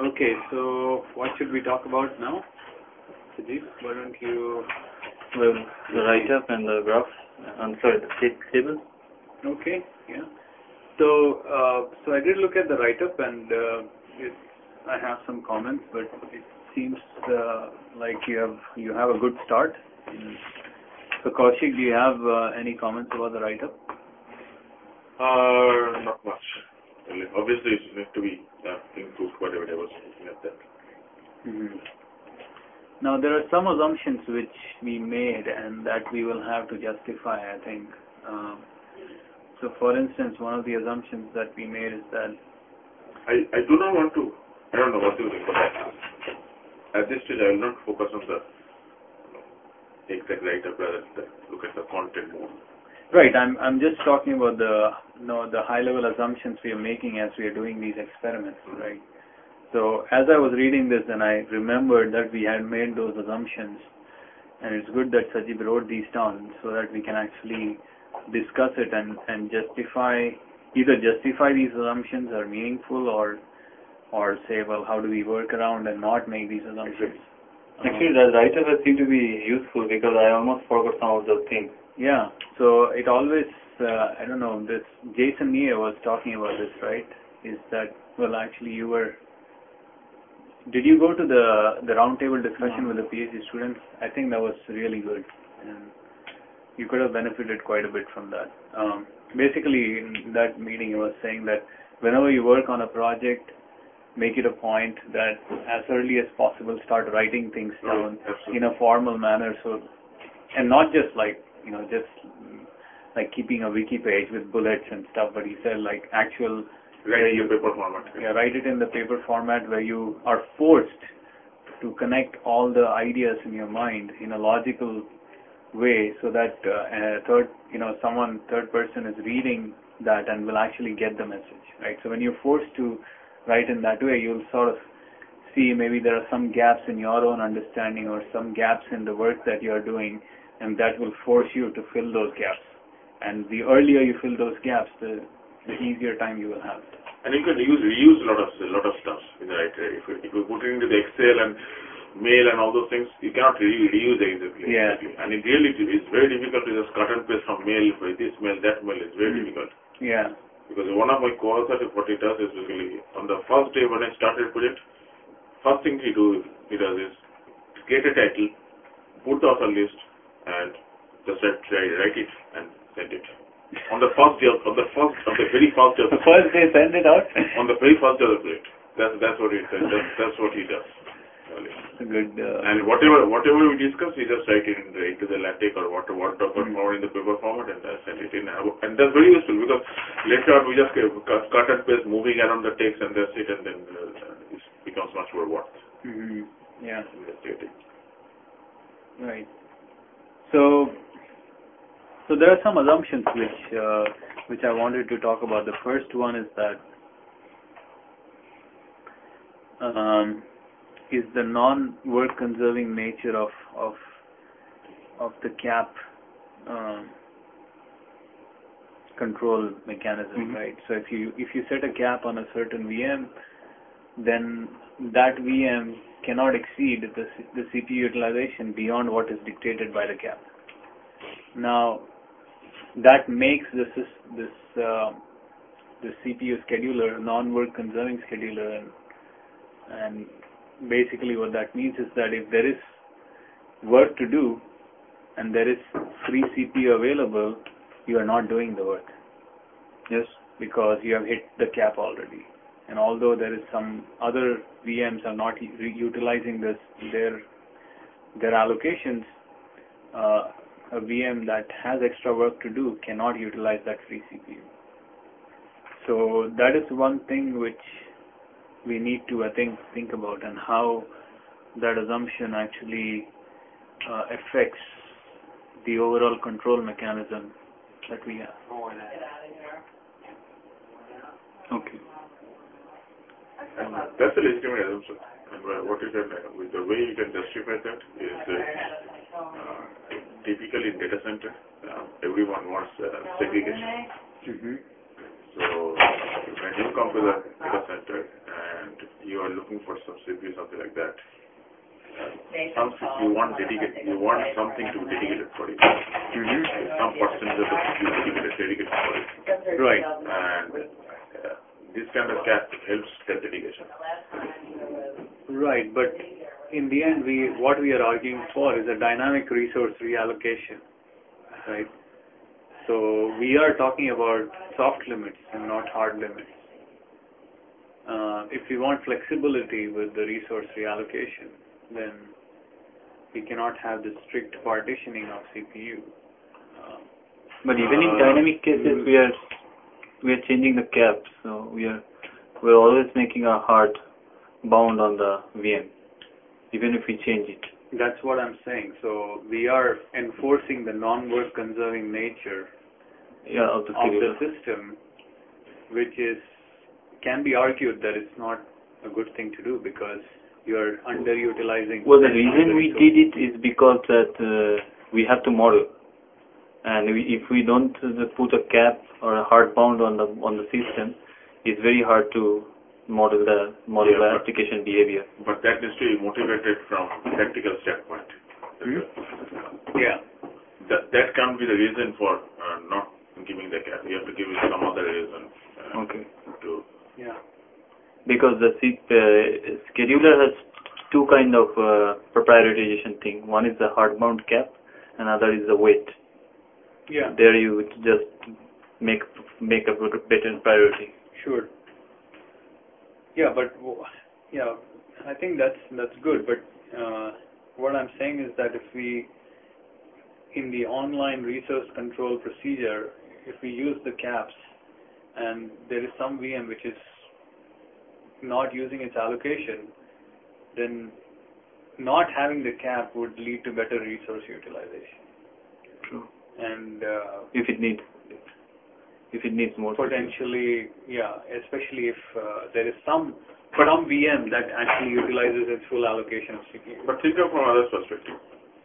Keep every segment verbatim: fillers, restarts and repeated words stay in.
Okay, so what should we talk about now? Sujeet, why don't you... Well, the write-up and the graph, I'm sorry, the table. Okay, yeah. So, uh, so I did look at the write-up and uh, it, I have some comments, but it seems uh, like you have you have a good start. So, Kaushik, do you have uh, any comments about the write-up? Uh, not much. Obviously, it needs to be uh, improved, whatever I was looking at that. Mm-hmm. Now, there are some assumptions which we made and that we will have to justify, I think. Um, so, for instance, one of the assumptions that we made is that... I, I do not want to, I don't know what you think, but at this stage I will not focus on the exact write-up, rather than look at the content more. Right, I'm I'm just talking about the you know, the high-level assumptions we are making as we are doing these experiments, mm-hmm. right? So as I was reading this, and I remembered that we had made those assumptions, and it's good that Sajib wrote these down so that we can actually discuss it and, and justify, either justify these assumptions are meaningful or or say, well, how do we work around and not make these assumptions? Actually, um, that write-up has seemed to be useful because I almost forgot some of those things. Yeah, so it always, uh, I don't know, this Jason Nia was talking about this, right? Is that, well, actually you were, did you go to the, the roundtable discussion no. with the PhD students? I think that was really good. And you could have benefited quite a bit from that. Um, basically, in that meeting, he was saying that whenever you work on a project, make it a point that as early as possible start writing things down right, in a formal manner. So, and not just like, you know, just like keeping a wiki page with bullets and stuff, but he said like actual... Write it in the paper format. Yeah, write it in the paper format where you are forced to connect all the ideas in your mind in a logical way so that uh, a third, you know, someone, third person is reading that and will actually get the message, right? So when you're forced to write in that way, you'll sort of see maybe there are some gaps in your own understanding or some gaps in the work that you're doing, and that will force you to fill those gaps. And the earlier you fill those gaps, the, the easier time you will have. And you can use reuse a lot of a lot of stuff in the right way. If you, if you put it into the Excel and mail and all those things, you cannot re reuse exactly. Yeah. Exactly. And it really is very difficult to just cut and paste from mail for this mail, that mail. It's very mm. difficult. Yeah. Because one of my co-authors, what he does is basically on the first day when I started the project, first thing he do he does is create a title, put the author list, and just write, write it and send it. On the first day, of, on the first, on the very first day. Of the first day, send it out. On the very first day of the project. That's that's what he does. That's, that's what he does. Good. Uh, and whatever whatever we discuss, he just write it in the, into the LaTeX or what what document mm. or in the paper format and uh, send it in. And that's very useful because later on we just cut, cut and paste, moving around the text, and that's it, and then uh, it becomes much more worth. Mm-hmm. Yeah. Investigating. Right. So. So there are some assumptions which uh, which I wanted to talk about. The first one is that um, is the non-work conserving nature of of of the cap um, control mechanism, mm-hmm. right? So if you if you set a cap on a certain V M, then that V M cannot exceed the the C P U utilization beyond what is dictated by the cap. Now, that makes this this uh, the C P U scheduler non-work conserving scheduler, and and basically what that means is that if there is work to do and there is free C P U available, you are not doing the work. Yes, because you have hit the cap already. And although there is some other V Ms are not utilizing this their their allocations. Uh, A V M that has extra work to do cannot utilize that free C P U. So that is one thing which we need to, I think, think about, and how that assumption actually uh, affects the overall control mechanism that we have. Okay. And that's a legitimate assumption. And what you can, with the way you can justify that is uh, uh, typically in data center, uh, everyone wants uh, segregation. Mm-hmm. So when you come to the data center and you are looking for C P U, something like that. Some C P U you want dedicated, you want something to be dedicated for it. Mm-hmm. Some percentage of the C P U dedicated, dedicated for it. Right. And uh, this kind of cap helps that dedication. Right, but in the end, we what we are arguing for is a dynamic resource reallocation, right? So we are talking about soft limits and not hard limits. Uh, if we want flexibility with the resource reallocation, then we cannot have the strict partitioning of C P U. Uh, But even in uh, dynamic cases, we are we are changing the cap, so we are we are always making a hard bound on the V M, even if we change it. That's what I'm saying. So we are enforcing the non-work conserving nature Yeah, of the of the scheduler. system, which is can be argued that it's not a good thing to do because you are underutilizing. Well, the some of reason we resources. did it is because that uh, we have to model, and we, if we don't uh, put a cap or a hard bound on the on the system, it's very hard to model the model Yeah, the but- application behavior. But that needs to be motivated from practical standpoint. Hmm? Yeah. That, that can't be the reason for uh, not giving the cap. You have to give it some other reason. Uh, Okay. To Yeah. Because the C- uh, scheduler has two kind of uh, prioritization thing. One is the hard bound cap, another is the weight. Yeah. There you would just make make a better priority. Sure. Yeah, but w- yeah, I think that's that's good. But uh, what I'm saying is that if we, in the online resource control procedure, if we use the caps, and there is some V M which is not using its allocation, then not having the cap would lead to better resource utilization. True. And uh, If it needs, if it needs more. potentially, yeah, especially if uh, there is some some V M that actually utilizes its full allocation of C P U. But think of from another perspective.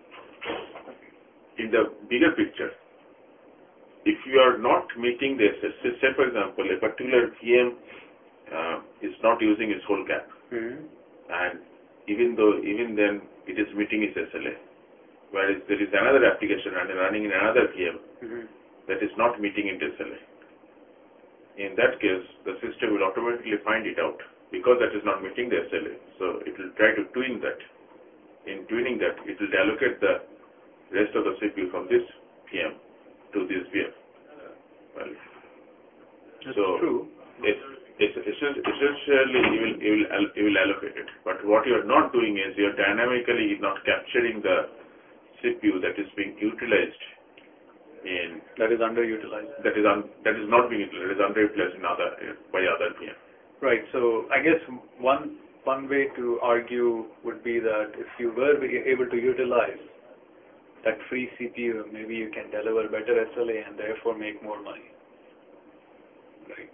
In the bigger picture, if you are not meeting the S L A, say for example, a particular V M uh, is not using its whole cap, Mm-hmm. and even though even then it is meeting its S L A, whereas there is another application and running in another V M Mm-hmm. that is not meeting its S L A. In that case, the system will automatically find it out because that is not meeting the S L A. So it will try to tune that. In tuning that, it will allocate the rest of the C P U from this V M to this V M. Well, That's so true. it's, it's essentially you will, you, will, you will allocate it. But what you are not doing is you are dynamically not capturing the C P U that is being utilized in That is underutilized. that is un, that is not being utilized, that is underutilized in other by other V M. Right. So I guess one one way to argue would be that if you were be able to utilize that free C P U, maybe you can deliver better S L A and therefore make more money. Right.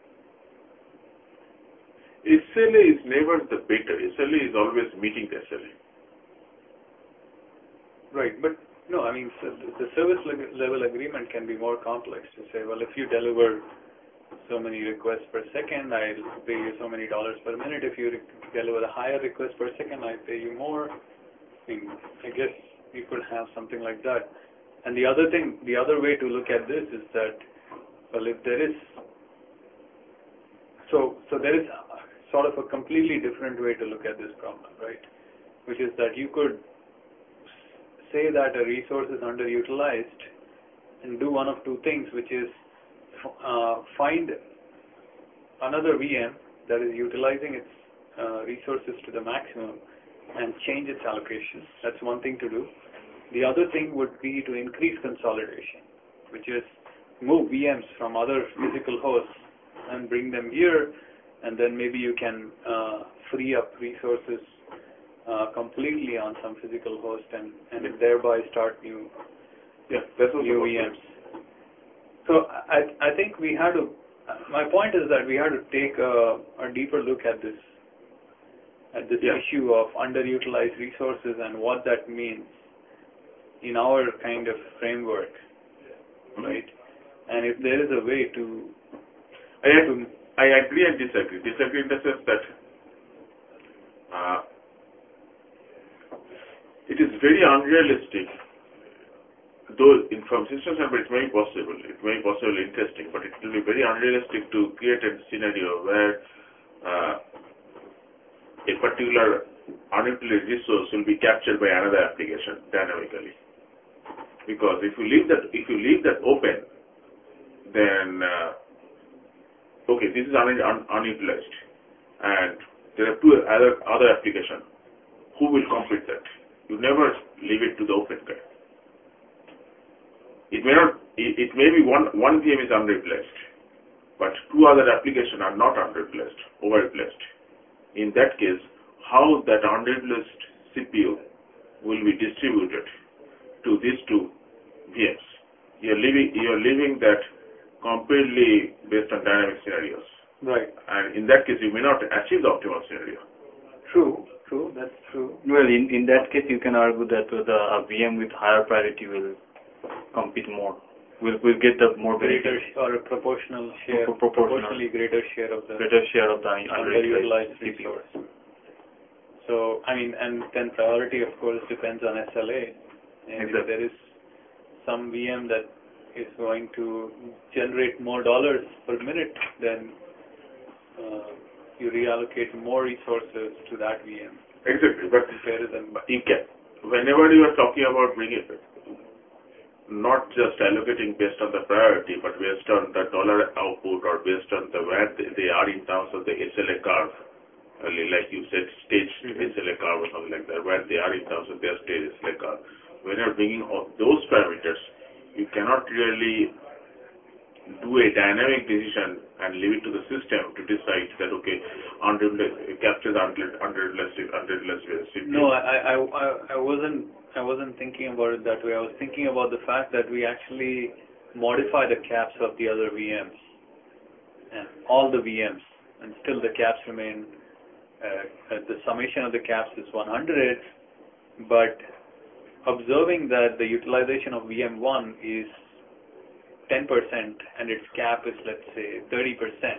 S L A is never the better. S L A is always meeting the S L A. Right. But no, I mean, so the service leg- level agreement can be more complex to say, well, if you deliver so many requests per second, I'll pay you so many dollars per minute. If you re- deliver a higher request per second, I pay you more. I mean, I guess you could have something like that. And the other thing, the other way to look at this is that, well, if there is, so so there is sort of a completely different way to look at this problem, right? Which is that you could say that a resource is underutilized and do one of two things, which is uh, find another V M that is utilizing its uh, resources to the maximum and change its allocation. That's one thing to do. The other thing would be to increase consolidation, which is move V Ms from other physical hosts and bring them here, and then maybe you can uh, free up resources uh, completely on some physical host and, and thereby start new, Yeah, that's also new V Ms. So I, I think we had to, my point is that we had to take a, a deeper look at this, at this Yeah. issue of underutilized resources and what that means in our kind of framework, right? And if there is a way to, I, to I agree and disagree. Disagree in the sense that uh, it is very unrealistic. Though in from system standpoint it may be possible, it may be possible interesting, but it will be very unrealistic to create a scenario where uh, a particular unutilized resource will be captured by another application dynamically. Because if you leave that, if you leave that open, then uh, okay, this is un un unutilized, and there are two other other applications. Who will complete that? You never leave it to the open guy. It may not. It, it may be one one V M is unreplaced, but two other applications are not unreplaced, overreplaced. In that case, how that unreplaced C P U will be distributed to these two V Ms? You're leaving. You're leaving that completely based on dynamic scenarios. Right. And in that case, you may not achieve the optimal scenario. True. True. That's true. Well, in in that case, you can argue that the a V M with higher priority will compete more. We'll we'll get the more Greater benefit. or a proportional share, Pro- proportional. proportionally greater share of the Greater share of the underutilized C P U. resource. So, I mean, and then priority, of course, depends on S L A. And Exactly. if there is some V M that is going to generate more dollars per minute, then uh, you reallocate more resources to that V M. Exactly, but Comparison. you can. Whenever you are talking about bringing it, not just allocating based on the priority, but based on the dollar output or based on the where they, they are in terms of the S L A curve, like you said, stage Mm-hmm. S L A curve or something like that, where they are in terms of their stage S L A curve. When you are bringing all those parameters, you cannot really do a dynamic decision and leave it to the system to decide that, okay, under capture the underutilized underutilized C P U. No, I, I, I, I wasn't. I wasn't thinking about it that way. I was thinking about the fact that we actually modify the caps of the other V Ms and all the V Ms, and still the caps remain. Uh, the summation of the caps is one hundred, but observing that the utilization of V M one is ten percent and its cap is, let's say, thirty percent,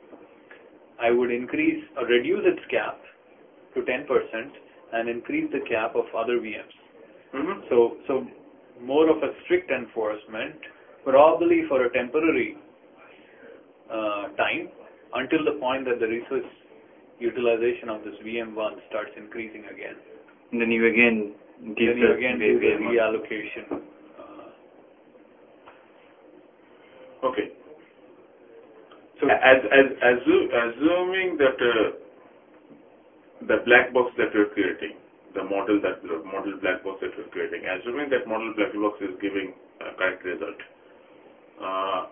I would increase or reduce its cap to ten percent and increase the cap of other V Ms. Mm-hmm. So, so more of a strict enforcement, probably for a temporary uh, time, until the point that the resource utilization of this V M one starts increasing again. And then you again give Then you the again do the V M one. reallocation. Okay. So, As as assu- assuming that uh, the black box that we're creating, the model that model black box that we're creating, assuming that model black box is giving a correct result, uh,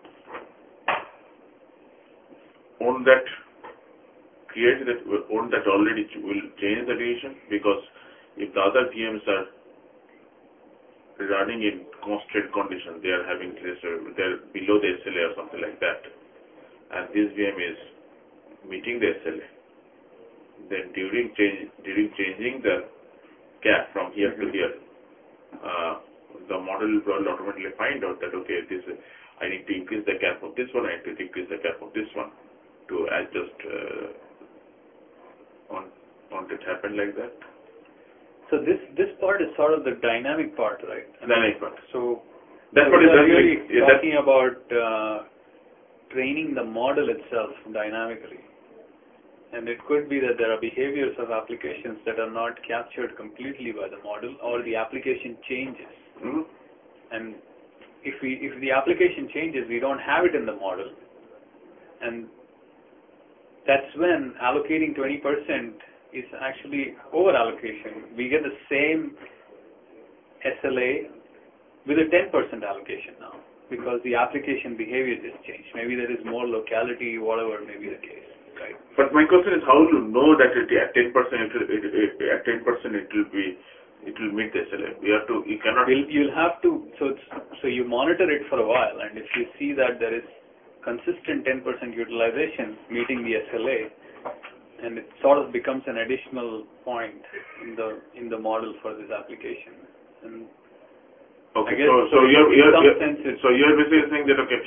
on that create that on that already will change the decision, because if the other V Ms are running in constraint condition, they are having this, uh, they're below the S L A or something like that, and this V M is meeting the S L A, then during change during changing the cap from here mm-hmm. to here, uh, the model will probably automatically find out that, okay, this is, I need to increase the cap of this one, I need to decrease the cap of this one to adjust. Uh, on on it happen like that. so this this part is sort of the dynamic part, right? Dynamic part. So that's so what we it are does. really Yeah, talking about uh, training the model itself dynamically. And it could be that there are behaviors of applications that are not captured completely by the model, or the application changes. Mm-hmm. And if we if the application changes, we don't have it in the model. And that's when allocating twenty percent is actually over allocation. We get the same S L A with a ten percent allocation now, because the application behavior just changed. Maybe there is more locality, whatever may be the case. Right. But my question is, how will you know that it, at ten percent it will, it, it, at ten percent it will be, it will meet the S L A? We have to, you cannot. You'll, you'll have to, so it's, so you monitor it for a while, and if you see that there is consistent ten percent utilization meeting the S L A, and it sort of becomes an additional point in the in the model for this application. And Okay, I guess so, so, so you're, in you're, some you're, sense it's, so you're basically saying that, okay,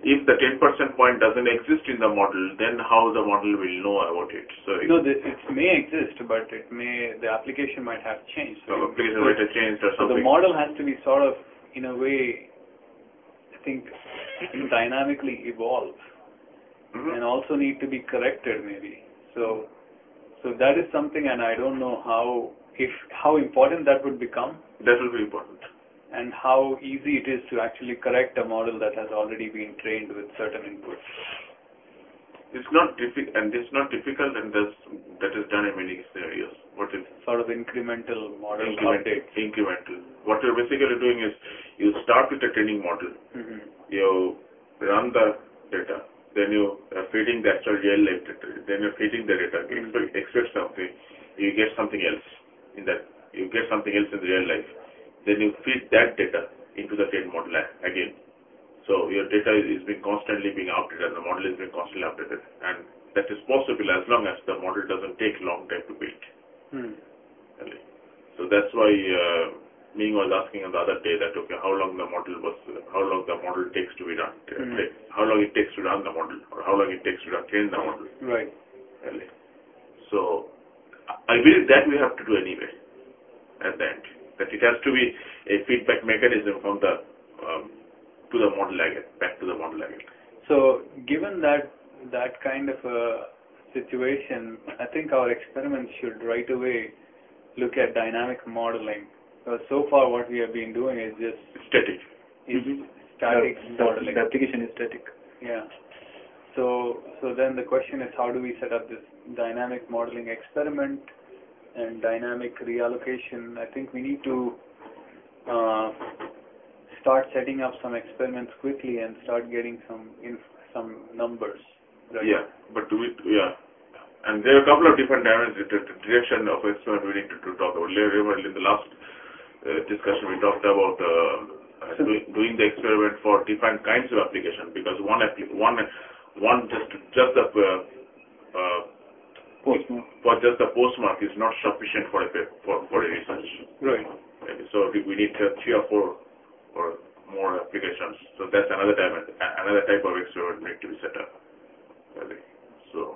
if the ten percent point doesn't exist in the model, then how the model will know about it? So no, the, it may exist, but it may the application might have changed. So So, application so, might have changed or so something. the model has to be sort of, in a way, I think, dynamically evolve, Mm-hmm. and also need to be corrected, maybe. So, so that is something, and I don't know how if how important that would become. That will be important. And how easy it is to actually correct a model that has already been trained with certain inputs. It's not difficult, and it's not difficult, and that's, that is done in many scenarios. What is Sort of incremental model incremental? updates. Incremental. What you're basically doing is you start with a training model. Mm-hmm. You run the data, then you are feeding the actual real life data, then you're feeding the data, Mm-hmm. expect, expect something, you get something else in that, you get something else in the real life. Then you feed that data into the trained model again. So your data is being constantly being updated and the model is being constantly updated. And that is possible as long as the model doesn't take long time to build. Hmm. So that's why uh, Ming was asking on the other day that, okay, how long the model was, uh, how long the model takes to be run, uh, Hmm. take, how long it takes to run the model, or how long it takes to run, train the model. Right. So I believe that we have to do anyway at the end. That it has to be a feedback mechanism from the um, to the model again, back to the model again. So, given that that kind of a situation, I think our experiments should right away look at dynamic modeling. Because so far, what we have been doing is just Static. is Mm-hmm. static the, modeling. The application is static. Yeah. So, so then the question is, how do we set up this dynamic modeling experiment and dynamic reallocation? I think we need to uh, start setting up some experiments quickly and start getting some inf some numbers. Right? Yeah, but we, yeah. And there are a couple of different dimensions, the direction of experiment we need to, to talk about. Remember, in the last uh, discussion, we talked about uh, uh, So, doing, doing the experiment for different kinds of application, because one one one just just the uh, uh, Postmark. for just the postmark is not sufficient for a for for a research. right. Okay, so we need uh, three or four or more applications. So that's another time another type of experiment need to be set up. Okay. So.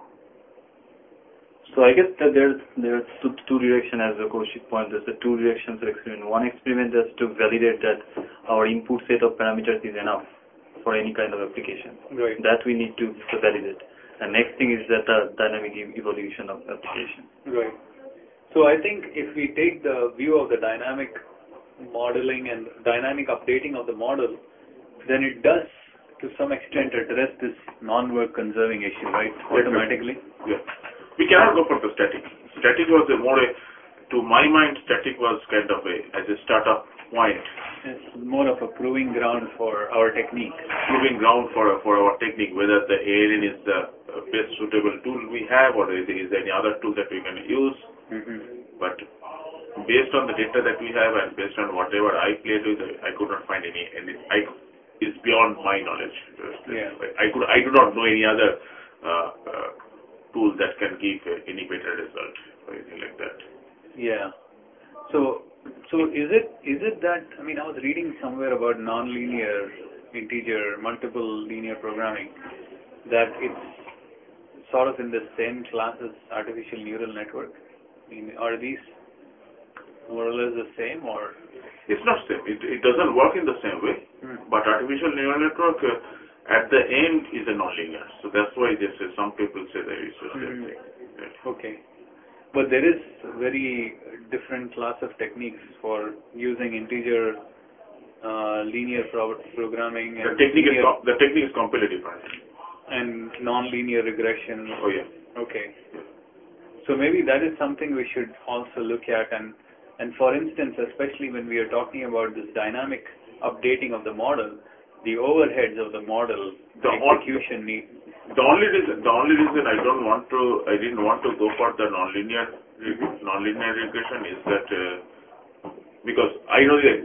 So I guess that there there are two, two directions, as the Kaushik pointed. There's the two directions of experiment. One experiment is to validate that our input set of parameters is enough for any kind of application. Right. That we need to, to validate. And next thing is that the dynamic e evolution of application. Right. So I think if we take the view of the dynamic modeling and dynamic updating of the model, then it does to some extent address this non-work conserving issue, right? Automatically. Yeah. We cannot go for the static. Static was a more, a, to my mind, static was kind of a, as a startup point. It's more of a proving ground for our technique. Proving ground for for our technique, whether the A L N is the best suitable tool we have, or is there any other tool that we can use. Mm-hmm. But based on the data that we have and based on whatever I played with, I could not find any, any I, it's beyond my knowledge. Yeah. I could I do not know any other uh, uh, tool that can give uh, any better result or anything like that. Yeah. So, so is it is it that, I mean, I was reading somewhere about nonlinear integer multiple linear programming, that it's sort of in the same class as artificial neural network. I mean, are these more or less the same, or? It's not same. It, it doesn't work in the same way. Hmm. But artificial neural network uh, at the end is a nonlinear. So that's why they say, some people say that it's the same Hmm. thing. Yeah. Okay. But there is very different class of techniques for using integer uh, linear pro programming The and technique is linear com- the technique is completely different. and non-linear regression. Oh yeah. Okay. So maybe that is something we should also look at, and and for instance, especially when we are talking about this dynamic updating of the model, the overheads of the model, the The execution need. The only reason, the only reason I don't want to, I didn't want to go for the nonlinear, nonlinear regression is that uh, because I know that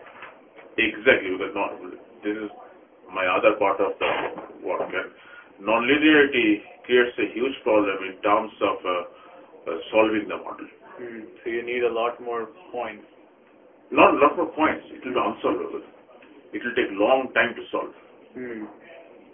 exactly because not, this is my other part of the work, and nonlinearity creates a huge problem in terms of uh, uh, solving the model. Mm, so you need a lot more points. Not a lot more points. It will be unsolvable. It will take long time to solve. Mm.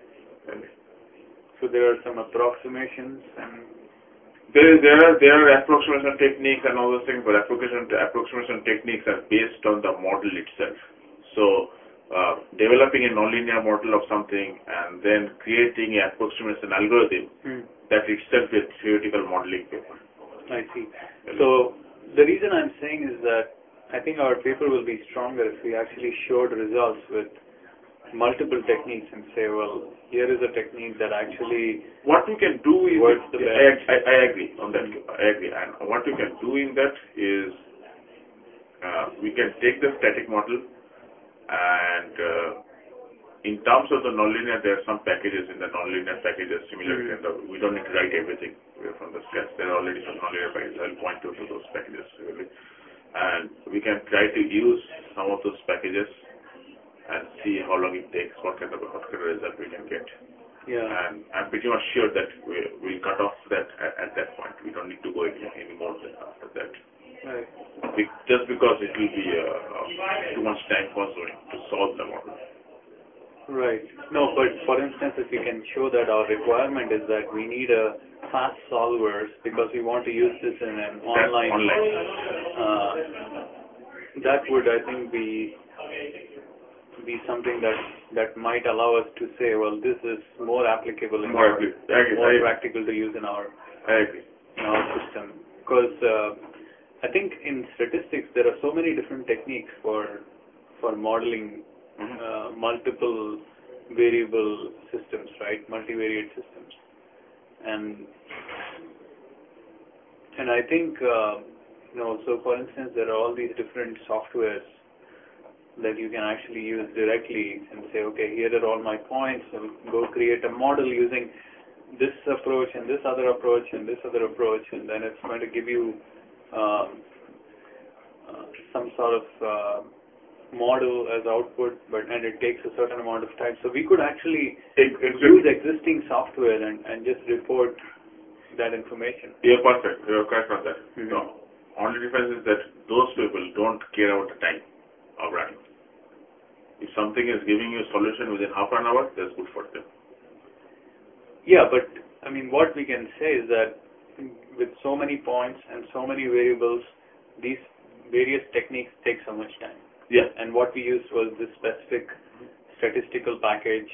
Really. So there are some approximations and There, there are there are approximation techniques and all those things, but approximation approximation techniques are based on the model itself. So, uh, developing a nonlinear model of something and then creating an approximation algorithm, hmm. that itself is theoretical modeling paper. I see. So the reason I'm saying is that I think our paper will be stronger if we actually showed results with multiple techniques and say, well, here is a technique that actually what we can do is, works the I, best. I, I agree on that. I agree. And what we can do in that is uh, we can take the static model and uh, in terms of the nonlinear, there are some packages in the nonlinear packages similar Mm-hmm. kind of, we don't need to write everything from the scratch. There are already some nonlinear packages. I'll point you to those packages really. And we can try to use some of those packages and see how long it takes, what kind of what kind of result we can get. Yeah. And I'm pretty much sure that we will cut off that at, at that point. We don't need to go any, any more than after that. Right. Be, just because it will be uh, uh, too much time consuming to solve the model. Right. No, but for instance, if we can show that our requirement is that we need a fast solvers because we want to use this in an online. online. Uh, that would, I think, be be something that that might allow us to say, well, this is more applicable in More, our, I agree. more I agree. practical to use in our I agree. in our system. Because uh, I think in statistics there are so many different techniques for for modeling Mm-hmm. uh, multiple variable systems, right? Multivariate systems, and and I think uh, you know. So, for instance, there are all these different softwares that you can actually use directly and say, okay, here are all my points. I'll go create a model using this approach and this other approach and this other approach, and then it's going to give you um, uh, some sort of uh, model as output, but and it takes a certain amount of time. So we could actually Exactly. use existing software and, and just report that information. You're perfect. You're correct on that. Mm-hmm. The only difference is that those people don't care about the time of running. If something is giving you a solution within half an hour, that's good for them. Yeah, but I mean, what we can say is that with so many points and so many variables, these various techniques take so much time. Yeah. And what we used was this specific statistical package,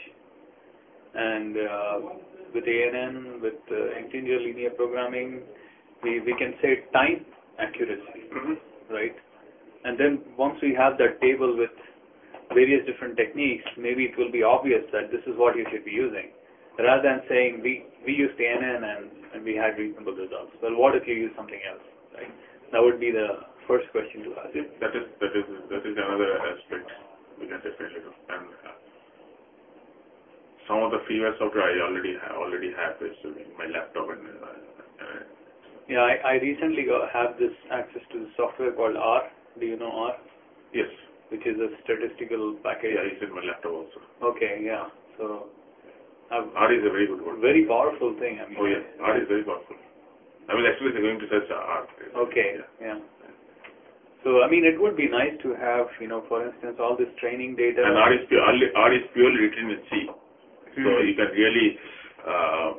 and uh, with A N N, with uh, integer linear programming, we, we can say time accuracy, Mm-hmm. right? And then once we have that table with various different techniques, maybe it will be obvious that this is what you should be using, rather than saying we, we used A N N and, and we had reasonable results. Well, what if you use something else, right? That would be the first question to ask. Yeah, that is that is that is another aspect we can definitely do. And uh, some of the freeware software I already ha- already have is in my laptop. And uh, uh, Yeah, I, I recently got, have this access to the software called R. Do you know R? yes, Which is a statistical package. yeah, it's in my laptop also. Okay, yeah. So, I've, R is a very good word. very powerful thing. I mean. Oh yes, R is very powerful. I mean, actually, they're going to search R. Okay, Yeah. yeah. So, I mean, it would be nice to have, you know, for instance, all this training data. And R is pure, R is purely written in C, so Hmm. you can really. Uh,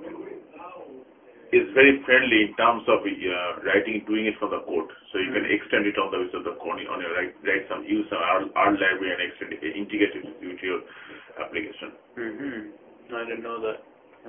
is very friendly in terms of uh, writing, doing it from the code. So you can extend it on the with the code on your write, write some use some R, R library and extend it, integrate it with your application. Mm-hmm. I didn't know that.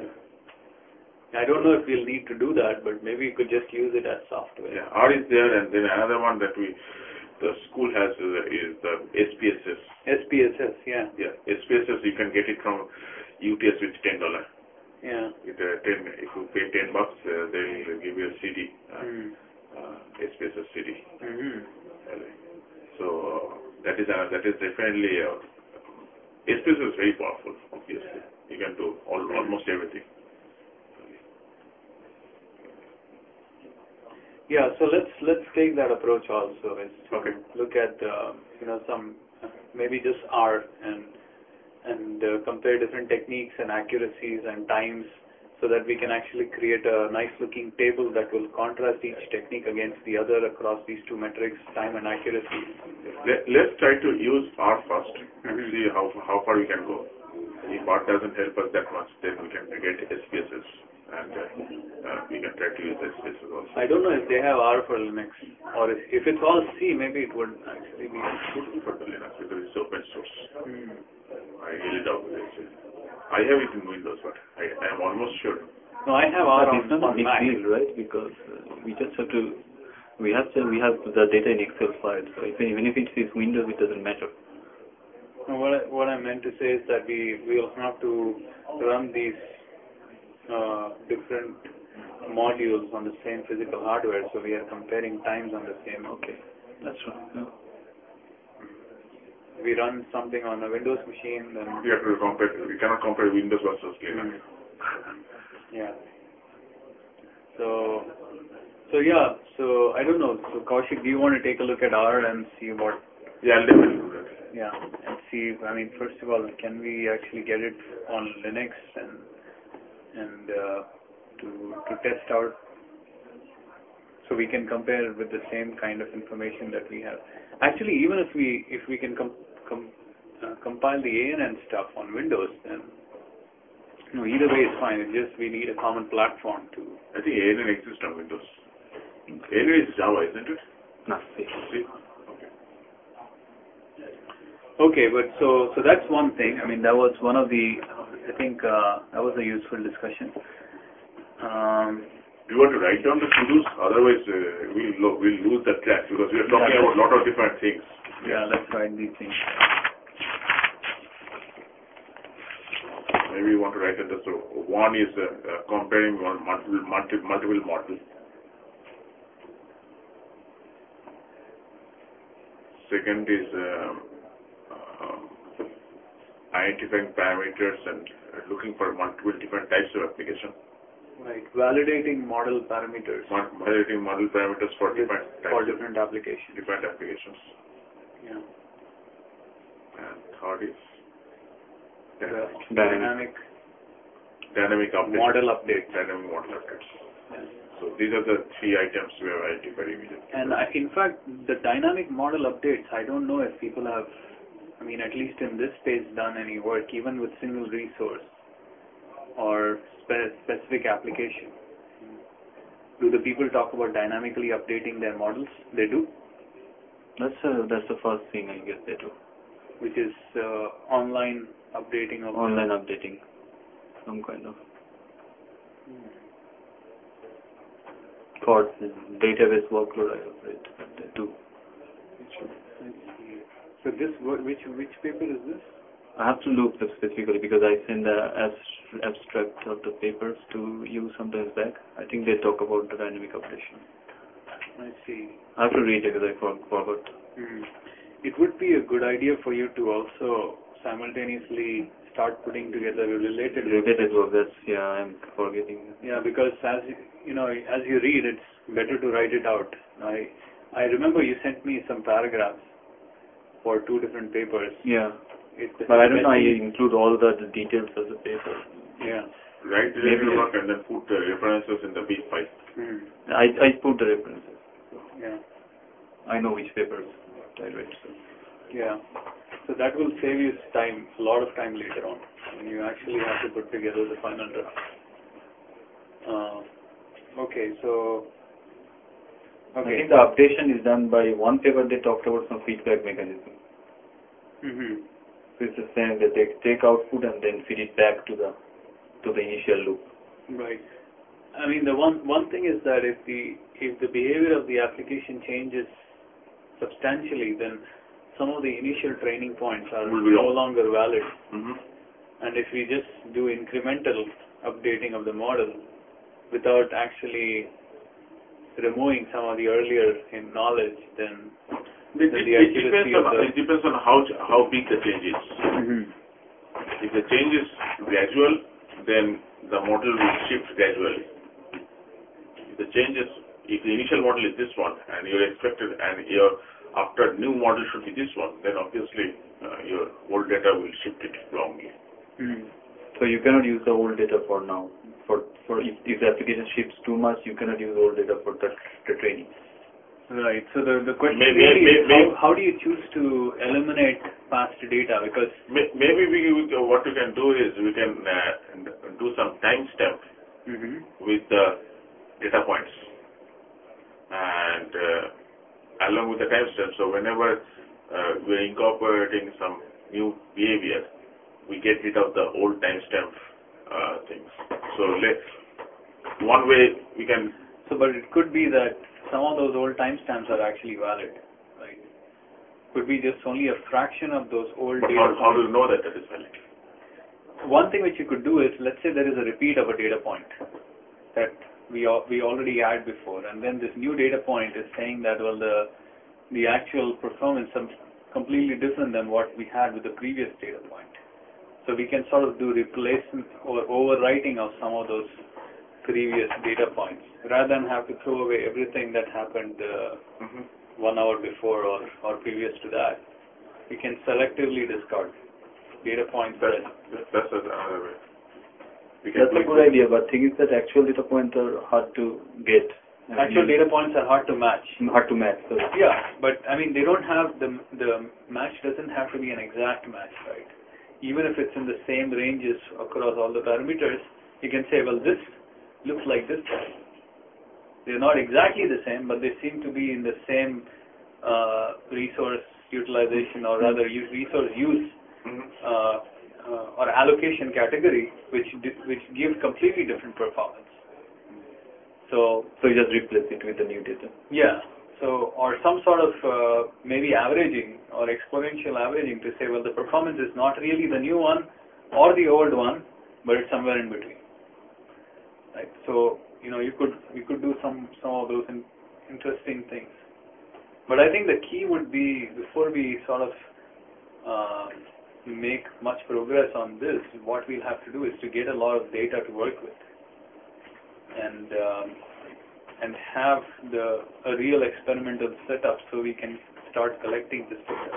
I don't know if we'll need to do that, but maybe we could just use it as software. Yeah, R is there, and then another one that we the school has is, is the S P S S. S P S S, yeah. Yeah, S P S S you can get it from U T S with ten dollars. Yeah. With uh, ten, if you pay ten bucks, uh, they'll give you a C D, uh, Mm. uh, S P S S C D. Mm-hmm. So that is uh, that is definitely uh, S P S S is very powerful. Obviously, you can do all, almost everything. Yeah. So let's let's take that approach also. Is to Okay. look at uh, you know some maybe just R and and uh, compare different techniques and accuracies and times, so that we can actually create a nice looking table that will contrast each technique against the other across these two metrics, time and accuracy. Let, let's try to use R first and Mm-hmm. see how how far we can go. If art doesn't help us that much, then we can get S P S S and uh, uh, we can try to use S P S S also. I don't know if they have R for Linux, or if, if it's all C, maybe it would actually be. Good for the Linux because it's open source. Hmm. I really doubt it. I have it in Windows, but I, I am almost sure. No, I have R But on, it's not a on big Mac. deal, right? Because uh, we just have to, we have to, we have the data in Excel files. So if, even if it is Windows, it doesn't matter. No, what I, what I meant to say is that we will have to run these uh, different modules on the same physical hardware, so we are comparing times on the same. Okay, that's right. Yeah. We run something on a Windows machine, then We have to compare. We cannot compare Windows versus Linux. yeah. So, so yeah. So I don't know. So Kaushik, do you want to take a look at R and see what? Yeah, I'll definitely do that. Yeah, and see. I mean, first of all, can we actually get it on Linux and and uh, to to test out, so we can compare with the same kind of information that we have. Actually, even if we if we can com, com, uh, compile the A N N stuff on Windows, then no, either way is fine. It's just we need a common platform to. I think A N N exists on Windows. A N N is Java, isn't it? No, see. See? Okay, but so so that's one thing. I mean, that was one of the. I think uh, that was a useful discussion. Um, Do you want to write down the to-dos? Otherwise, uh, we'll, lo- we'll lose the track because we are talking Yeah, about a lot of different things. yeah, let's write these things. Maybe you want to write it. So one is uh, uh, comparing one multiple, multiple, multiple models. Second is um, um, identifying parameters and uh, looking for multiple different types of application. Right, validating model parameters Mod- Validating model parameters for with- different types for of different applications. different applications. Yeah. And third is The dynamic, dynamic dynamic update. model update. Dynamic model updates. Yeah. So these are the three items we have identified immediately. And I, in fact, the dynamic model updates, I don't know if people have, I mean, at least in this space, done any work, even with single resource or spe- specific application. Do the people talk about dynamically updating their models? They do, That's uh, that's the first thing I guess they do. which is uh, online updating of Online the, updating, some kind of. For database workload, I have read that they do. So this, wh- which which paper is this? I have to look up specifically because I send the abs- abstract of the papers to you sometimes back. I think they talk about the dynamic updation. I see. I have to read it because I for- forgot. Hmm. It would be a good idea for you to also simultaneously start putting together a related Related work, that's, yeah, I'm forgetting. Yeah, because as you, you know, as you read, it's better to write it out. I I remember you sent me some paragraphs for two different papers. Yeah. It, But I don't know, I include all the, the details of the paper. Yeah. Write related work and then put the references in the big file. Hmm. I, I put the references. Yeah. I know which papers I read. So. Yeah. So that will save you time, a lot of time later on, when you actually have to put together the final draft. Uh, okay, so. Okay. I think the updation is done by one paper. They talked about some feedback mechanism. Mm-hmm. So it's the same. They take, take output and then feed it back to the to the initial loop. Right. I mean, the one one thing is that if the if the behavior of the application changes substantially, then some of the initial training points are no longer valid. Mm-hmm. And if we just do incremental updating of the model without actually removing some of the earlier in knowledge, then, It, then it, the it, depends accuracy on, of the... it depends on how how big the change is. Mm-hmm. If the change is gradual, then the model will shift gradually. If the change is, if the initial model is this one, and you're expected, and your after new model should be this one, then obviously uh, your old data will shift it wrongly. Mm-hmm. So you cannot use the old data for now. For for if, if the application shifts too much, you cannot use old data for the, the training. Right. So the, the question May- really may- is may- how, how do you choose to eliminate past data? Because May- Maybe we, we- what we can do is we can uh, do some timestamp hmm with the data points and uh, along with the timestamp. So whenever uh, we're incorporating some new behavior, we get rid of the old timestamp uh, things. So let's one way we can. so, but it could be that some of those old timestamps are actually valid, right? Could be just only a fraction of those old But data how, how do points. you know that that is valid? One thing which you could do is, let's say there is a repeat of a data point that we al- we already had before, and then this new data point is saying that, well, the the actual performance is completely different than what we had with the previous data point. So we can sort of do replacement or overwriting of some of those previous data points, rather than have to throw away everything that happened uh, Mm-hmm. one hour before or, or previous to that. We can selectively discard data points that That's, that's another way. We can That's do a it. good idea, but thing is that actual data points are hard to get. I actual mean, data points are hard to match. hard to match. So Yeah, but I mean, they don't have the the match doesn't have to be an exact match, right? Even if it's in the same ranges across all the parameters, you can say, well, this looks like this guy. They're not exactly the same, but they seem to be in the same uh, resource utilization, or rather use resource use Mhm. uh, uh, or allocation category, which di- which give completely different performance. So so you just replace it with the new data. yeah, so or some sort of uh, maybe averaging or exponential averaging to say, well, the performance is not really the new one or the old one, but it's somewhere in between. Right. So you know you could you could do some some of those in, interesting things. But I think the key would be, before we sort of uh, make much progress on this, what we'll have to do is to get a lot of data to work with, and um, and have the a real experimental setup so we can start collecting this data.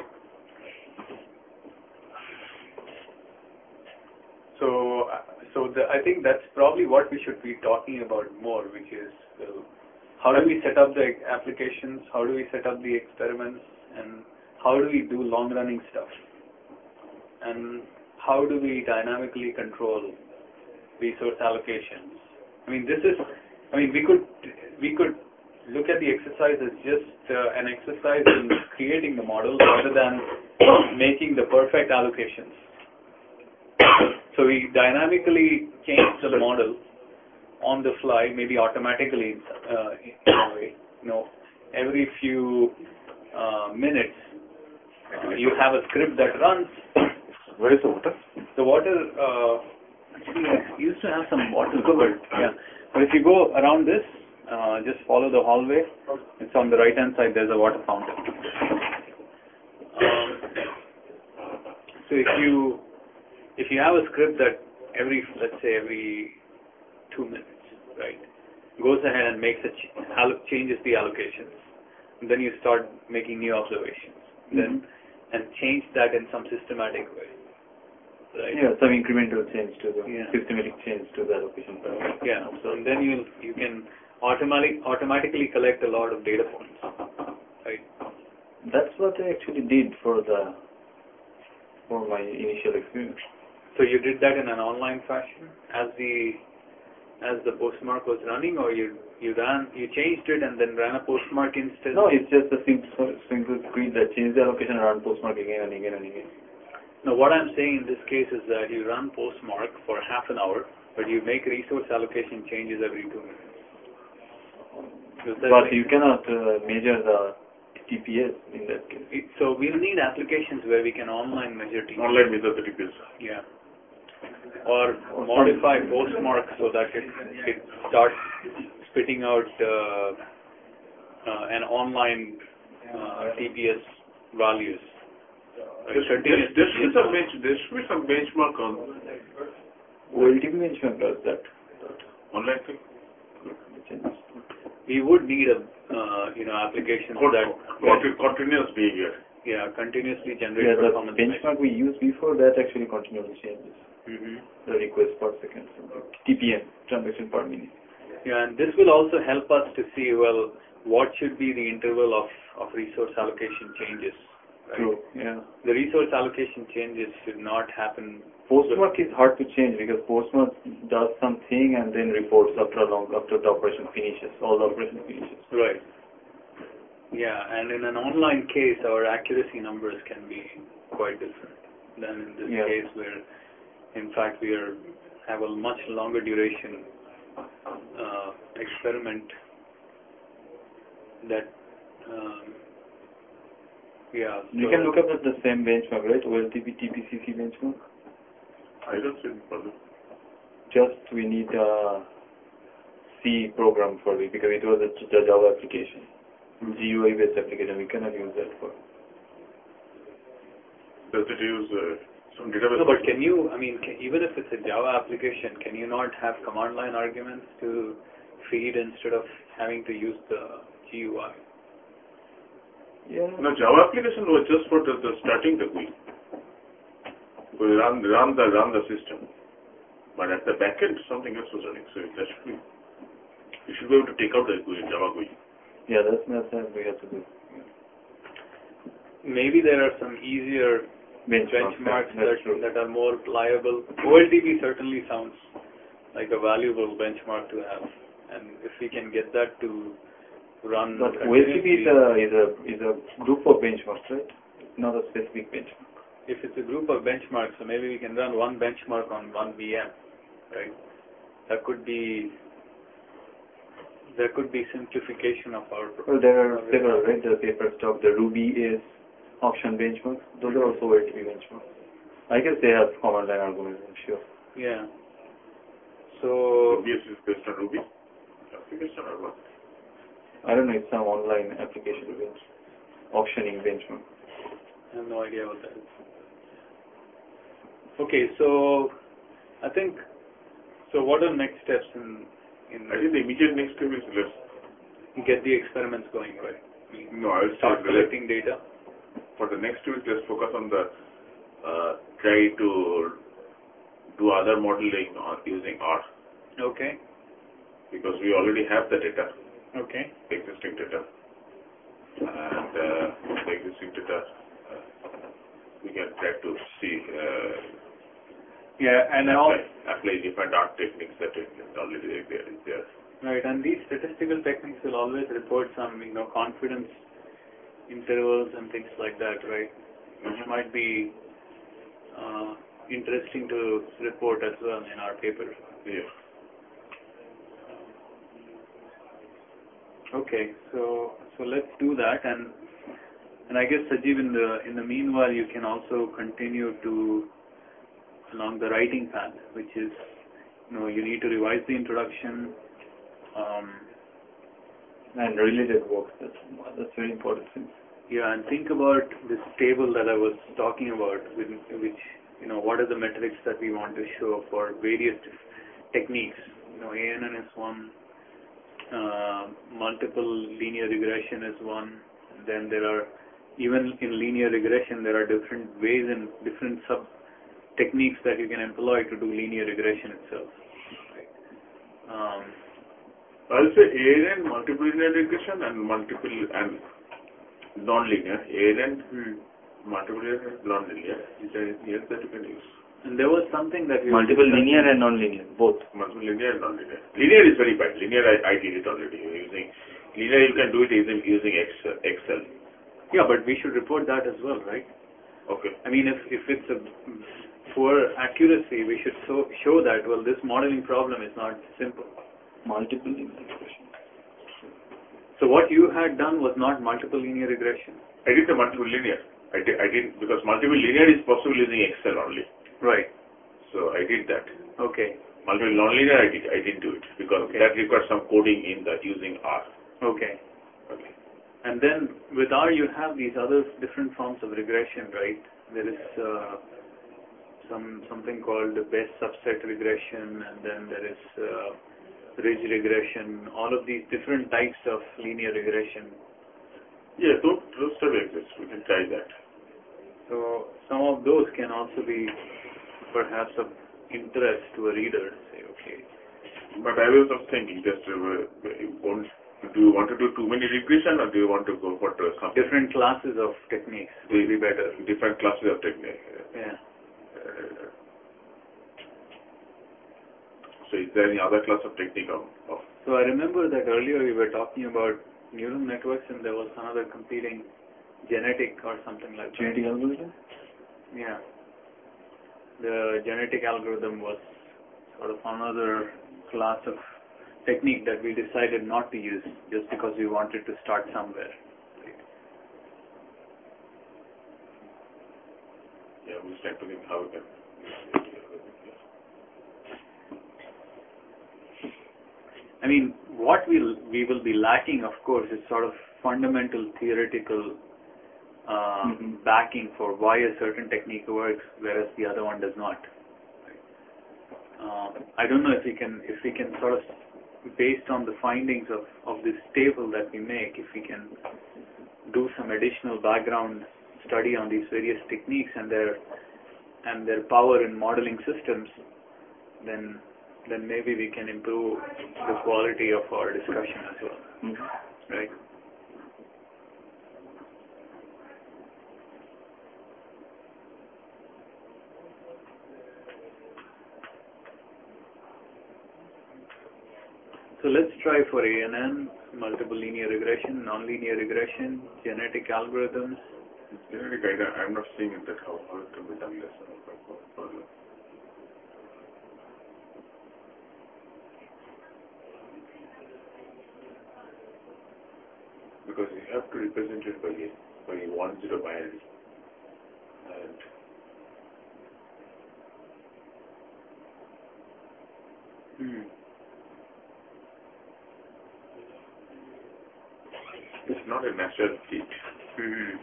So, uh, so the, I think that's probably what we should be talking about more, which is uh, how do we set up the applications, how do we set up the experiments, and how do we do long-running stuff, and how do we dynamically control resource allocations. I mean, this is, I mean, we could we could look at the exercise as just uh, an exercise in creating the model rather than making the perfect allocations. So we dynamically change the model on the fly, maybe automatically, uh, in a way. You know, every few uh, minutes, uh, you have a script that runs. Where is the water? The water, uh, actually, I used to have some water covered. Yeah, but if you go around this, uh, just follow the hallway. It's on the right-hand side. There's a water fountain. Um, so if you if you have a script that every, let's say every two minutes, right, goes ahead and makes a ch- allo- changes the allocations, and then you start making new observations, mm-hmm. then and change that in some systematic way, right? Yeah, some incremental change to the Yeah. systematic change to the allocation parameter. Yeah, so and then you you can automatically automatically collect a lot of data points, right? That's what I actually did for the for my initial experience. So you did that in an online fashion as the as the postmark was running, or you you ran you changed it and then ran a postmark instead? No, it's just a simple simple script that changes the allocation around postmark again and again and again. Now, what I'm saying in this case is that you run postmark for half an hour, but you make resource allocation changes every two minutes. Does that But make you sense? cannot uh, measure the T P S in that case. It- So we'll need applications where we can online measure T P S. Online measure the T P S. Yeah. Or modify postmark so that it, it starts spitting out uh, uh, an online uh, T P S values. Right? There, there, Continuous there should be T P S. some bench, there should be some benchmark on O L T P benchmark does that. online thing. We would need a uh, you know applications Con- that, con- that continuous behavior. yeah continuously generate Yeah, the performance. benchmark we used before that actually continually changes Mm-hmm. the request per second, T P M, transaction per minute. Yeah, and this will also help us to see, well, what should be the interval of, of resource allocation changes. Right? True. Yeah. The resource allocation changes should not happen. Postmark is hard to change because Postmark does something and then reports after a long after the operation finishes. All the operation finishes. Right. Yeah, and in an online case, our accuracy numbers can be quite different than in this Yeah. case, where, in fact, we are have a much longer duration uh, experiment that. Um, yeah. You so can look up at the same benchmark, right? O L T P T P C C benchmark. I don't see the problem. Just we need a C program for it because it was a J- Java application. G U I based application. We cannot use that for. Does it use uh, some database? No, but can you? I mean, can, even if it's a Java application, can you not have command line arguments to feed instead of having to use the G U I? Yeah. No, Java application was just for the, the starting the G U I. We run run the run the system, but at the back end something else was running. So that should be you should be able to take out the G U I, Java G U I. Yeah, that's that's what we have to do. Maybe there are some easier Benchmarks, benchmarks that's that, true. that are more pliable. O L T P certainly sounds like a valuable benchmark to have, and if we can get that to run. But O L T P is a is a is a group of benchmarks, right? Not a specific benchmark. If it's a group of benchmarks, so maybe we can run one benchmark on one V M, right? That could be there could be simplification of our. Well, there are several, right? The paper stock, the Ruby is auction benchmarks. Those are also O L T P benchmarks. I guess they have command line arguments, I'm sure. Yeah. So. Ruby is based on Ruby application or what? I don't know. It's some online application bench, auctioning benchmark. I have no idea what that is. Okay, so I think. So what are next steps in? in I think the immediate next step is let's get the experiments going, right? no, I will Start start collecting data. for the next week. Let's focus on the uh, try to do other modeling on using R Okay. because we already have the data, Okay. existing data, and uh, the existing data uh, we can try to see. Uh, Yeah, and all. apply, apply different art techniques that is already there. Is there. Right, and these statistical techniques will always report some, you know, confidence intervals and things like that, right? Which Mm-hmm. might be uh, interesting to report as well in our paper. Yeah. Okay, so so let's do that, and and I guess Sajeev, in the in the meanwhile, you can also continue to along the writing path, which is, you know, you need to revise the introduction. Um, And related work. That's that's very important thing. Yeah, and think about this table that I was talking about, with, which, you know, what are the metrics that we want to show for various techniques. You know, A N N is one, uh, multiple linear regression is one, and then there are, even in linear regression, there are different ways and different sub techniques that you can employ to do linear regression itself. Right? Um, I'll say A N N, multiple linear regression, and multiple and non-linear. A N N, hmm. multiple linear, non-linear. Is there anything else that you can use? And there was something that we were Multiple discussing. linear and non-linear, both. Multiple linear and non-linear. Linear is very bad. Linear, I, I did it already. You're using linear, you can do it using using Excel. Excel. Yeah, but we should report that as well, right? Okay. I mean, if if it's a poor accuracy, we should so, show that, well, this modeling problem is not simple. Multiple linear regression. So what you had done was not multiple linear regression. I did the multiple linear. I did, I did because multiple linear is possible using Excel only. Right. So I did that. Okay. Multiple non-linear, I did. I didn't do it because Okay. that requires some coding in the using R. Okay. Okay. And then with R, you have these other different forms of regression, right? There is uh, some something called the best subset regression, and then there is uh, ridge regression. All of these different types of linear regression. Yeah, those those stuff exist. We can try that. So some of those can also be perhaps of interest to a reader. Say, okay. But I was just thinking, just uh, one do you want to do too many regression, or do you want to go for some different classes of techniques will be better? Different classes of technique. Yeah. Uh, so is there any other class of technique of, of? So I remember that earlier we were talking about neural networks, and there was another competing genetic or something like that. Genetic algorithm? Yeah. The genetic algorithm was sort of another class of technique that we decided not to use just because we wanted to start somewhere. Yeah, we start to think how we can. I mean, what we'll, we will be lacking, of course, is sort of fundamental theoretical uh, mm-hmm. backing for why a certain technique works, whereas the other one does not. Uh, I don't know if we can, if we can sort of, based on the findings of, of this table that we make, if we can do some additional background study on these various techniques and their and their power in modeling systems, then then maybe we can improve the quality of our discussion as well. Mm-hmm. Right? So let's try for A N N, multiple linear regression, nonlinear regression, genetic algorithms. Genetic, I, I'm not seeing it that how, how it can be done less. Because you have to represent it by by one zero binary, and hmm. it's not a natural feat. Mm-hmm.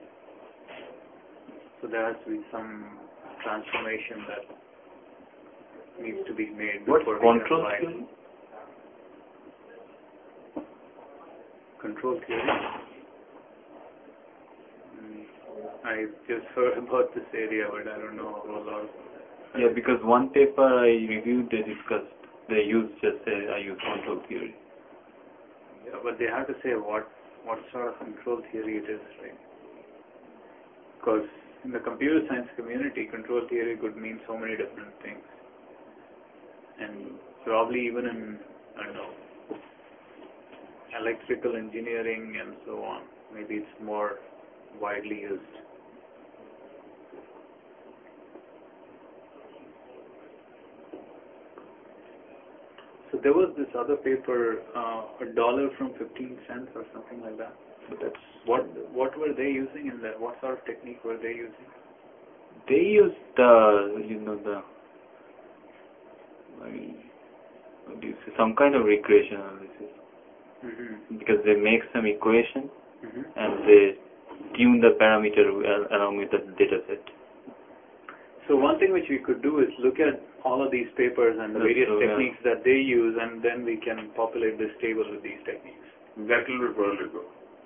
So there has to be some transformation that needs to be made. What's before control we theory? Control theory? Mm. I just heard about this area, but I don't know a whole lot. Yeah, because one paper I reviewed, they discussed, they used just say I use control theory. Yeah, but they have to say what what sort of control theory it is, right? Because in the computer science community, control theory could mean so many different things. And probably even in, I don't know, electrical engineering and so on, maybe it's more widely used. So there was this other paper, uh, a dollar from fifteen cents or something like that. So that's what what were they using, and the, what sort of technique were they using? They used the you know the I mean, what do you say, some kind of regression analysis. Mm-hmm. Because they make some equation mm-hmm. and they tune the parameter along with the data set. So one thing which we could do is look at all of these papers and the That's various true, techniques yeah. that they use, and then we can populate this table with these techniques. That will be probably good.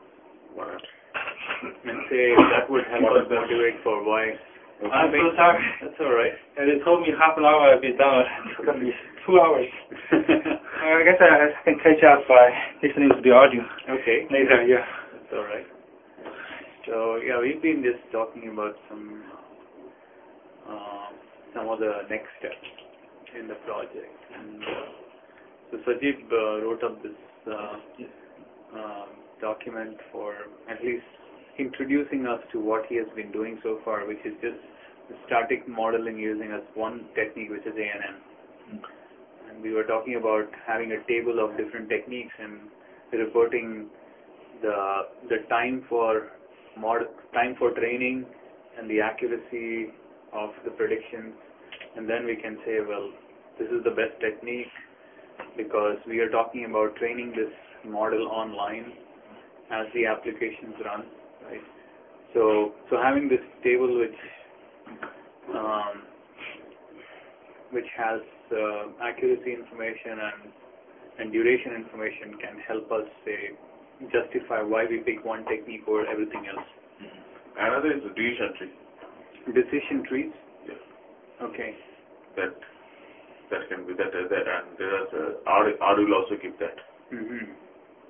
And say that would help us motivate for why. Okay. I'm so sorry. That's all right. Yeah, they told me half an hour I'd be done. It's going to be two hours. I guess I, I can catch up by listening to the audio. Okay. Later, yeah. That's all right. So yeah, we've been just talking about some uh, some of the next steps in the project. And, uh, so Sajib uh, wrote up this uh, uh, document for at least introducing us to what he has been doing so far, which is just static modeling using as one technique, which is A N N. Mm-hmm. And we were talking about having a table of different techniques and reporting the the time for mod time for training and the accuracy of the predictions, and then we can say, well, this is the best technique because we are talking about training this model online as the applications run. Right. So, so having this table which um, which has uh, accuracy information and and duration information can help us say justify why we pick one technique over everything else. Mm-hmm. Another is the decision tree. Decision trees. Yes. Okay. That that can be that uh, that and there is uh, R R will also give that. Mm-hmm.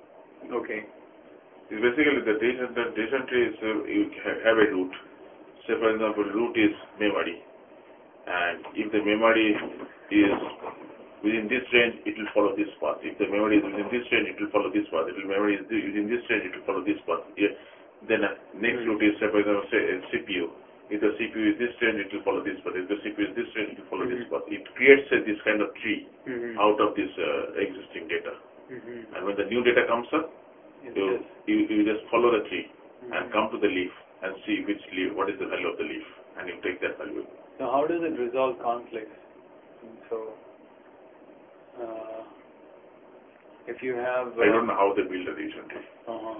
Okay. It's basically the decision, the decision tree is uh, you have a root. Say for example, root is memory, and if the memory is within this range, it will follow this path. If the memory is within this range, it will follow this path. If the memory is within this range, it will follow this path. Yeah. Then uh, next root is, say for example, say a C P U. If the C P U is this range, it will follow this path. If the C P U is this range, it will follow mm-hmm. this path. It creates uh, this kind of tree mm-hmm. out of this uh, existing data. Mm-hmm. And when the new data comes up, you, you, you just follow the tree mm-hmm. and come to the leaf and see which leaf, what is the value of the leaf, and you take that value. So how does it resolve conflicts? So, uh, if you have... Uh, I don't know how they build a decision tree. Uh-huh.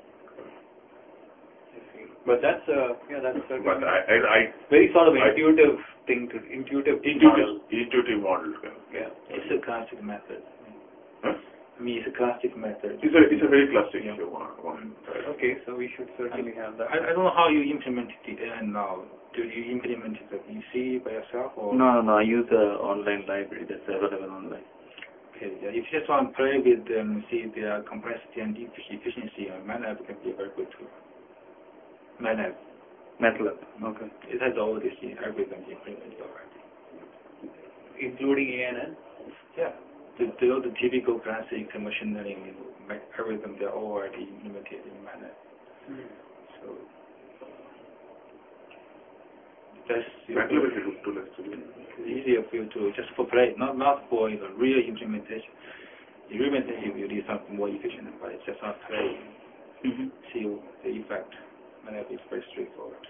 But that's uh, yeah, that's certainly but I, I, I, very sort of intuitive I, thing to intuitive intuitive model. Intuitive model. Yeah, it's a classic method. Huh? I mean, it's a classic method. It's a it's a very classic yeah. one. one. Okay, so we should certainly I, have that. I, I don't know how you implement it uh, now. Do you implement it at P C by yourself or? No, no, no. I use an online library that's available online. Okay, yeah. If you just want to play with them, see their complexity and efficiency, uh, MATLAB can be a very good tool. MATLAB. MATLAB. Okay. It has all these algorithms implemented already. Including A N N? Yeah. The, the, the typical classic machine learning algorithms, they are all already implemented in MATLAB. Mm. So, that's MATLAB is a good tool actually. It's easier for you to, just for play, not, not for you know, real implementation. The implementation, you need something more efficient, but it's just not play. Mm-hmm. See the effect. MATLAB is very straightforward.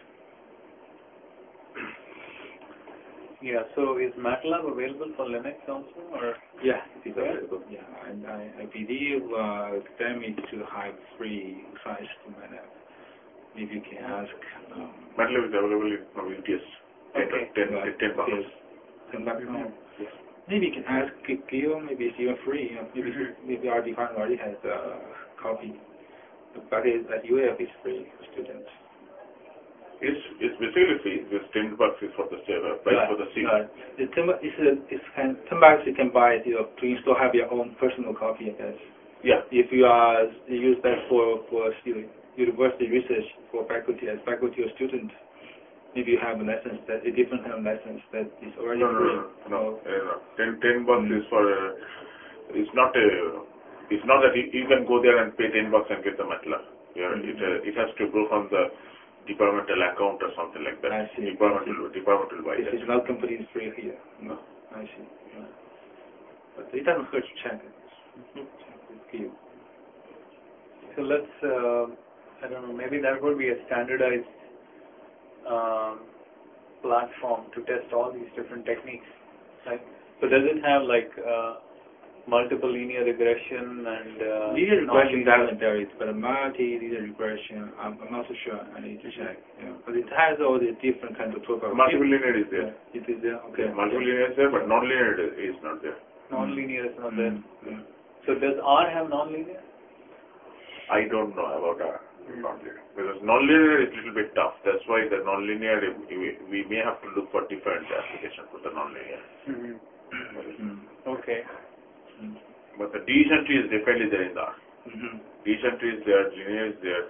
Yeah, so is MATLAB available for Linux also, or? Yeah, it is available, yeah. And I, I believe uh, academic to have free size for MATLAB. Maybe you can ask. Um, MATLAB is available in from U T S. Okay. ten, ten, ten bucks. ten bucks. Mm-hmm. Yes. Maybe you can ask Gil, maybe it's even free. You know, maybe mm-hmm. maybe our department already has a copy. But it, at U A F it's free for students. It's it's basically free. This ten bucks is for the server, price for the seat. Right. The ten bucks is a, it's kind ten bucks you can buy it, you know, to install, have your own personal copy, I guess. Yeah. If you are you use that for for student, university research for faculty as faculty or student, maybe you have a license that a different kind of license that is already no, no, free. No, no, no, no. no. Ten ten bucks mm. is for. Uh, it's not a. It's not that you, you can go there and pay ten bucks and get the MATLAB. Yeah, mm-hmm. it uh, it has to go from the departmental account or something like that. I see. Departmental departmental buy this that. is not completely free here. No. I see. Yeah. But it doesn't hurt to check it. Mm-hmm. So let's. Uh, I don't know. Maybe that would be a standardized um, platform to test all these different techniques. Right? So does it have like? Uh, multiple linear regression and uh, linear regression doesn't vary, but multi-linear regression, I'm, I'm not so sure. I need to check. Yeah. But it has all the different kinds of topology. Multiple linear is there. Yeah. It is there. Okay. Yeah, multiple linear is there, but non-linear is not there. Non-linear is not mm. there. Yeah. So does R have non-linear? I don't know about R. Mm. Non-linear. Because non-linear is a little bit tough. That's why the non-linear, we, we may have to look for different applications for the non-linear. Mm-hmm. Mm. Okay. But the decision tree is definitely there in the R. Mm-hmm. Decision tree is there, linear is there.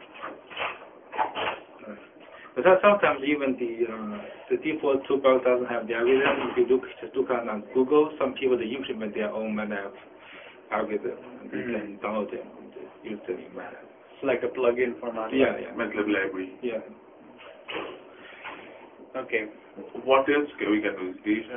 But sometimes even the uh, the default toolbar doesn't have the algorithm. If you look just look on Google, some people they implement their own MATLAB algorithm and they mm-hmm. can download them and use them in MATLAB. It's like a plugin for MATLAB. Yeah, yeah. MATLAB library. Yeah. Okay. What else can we can do? Decision.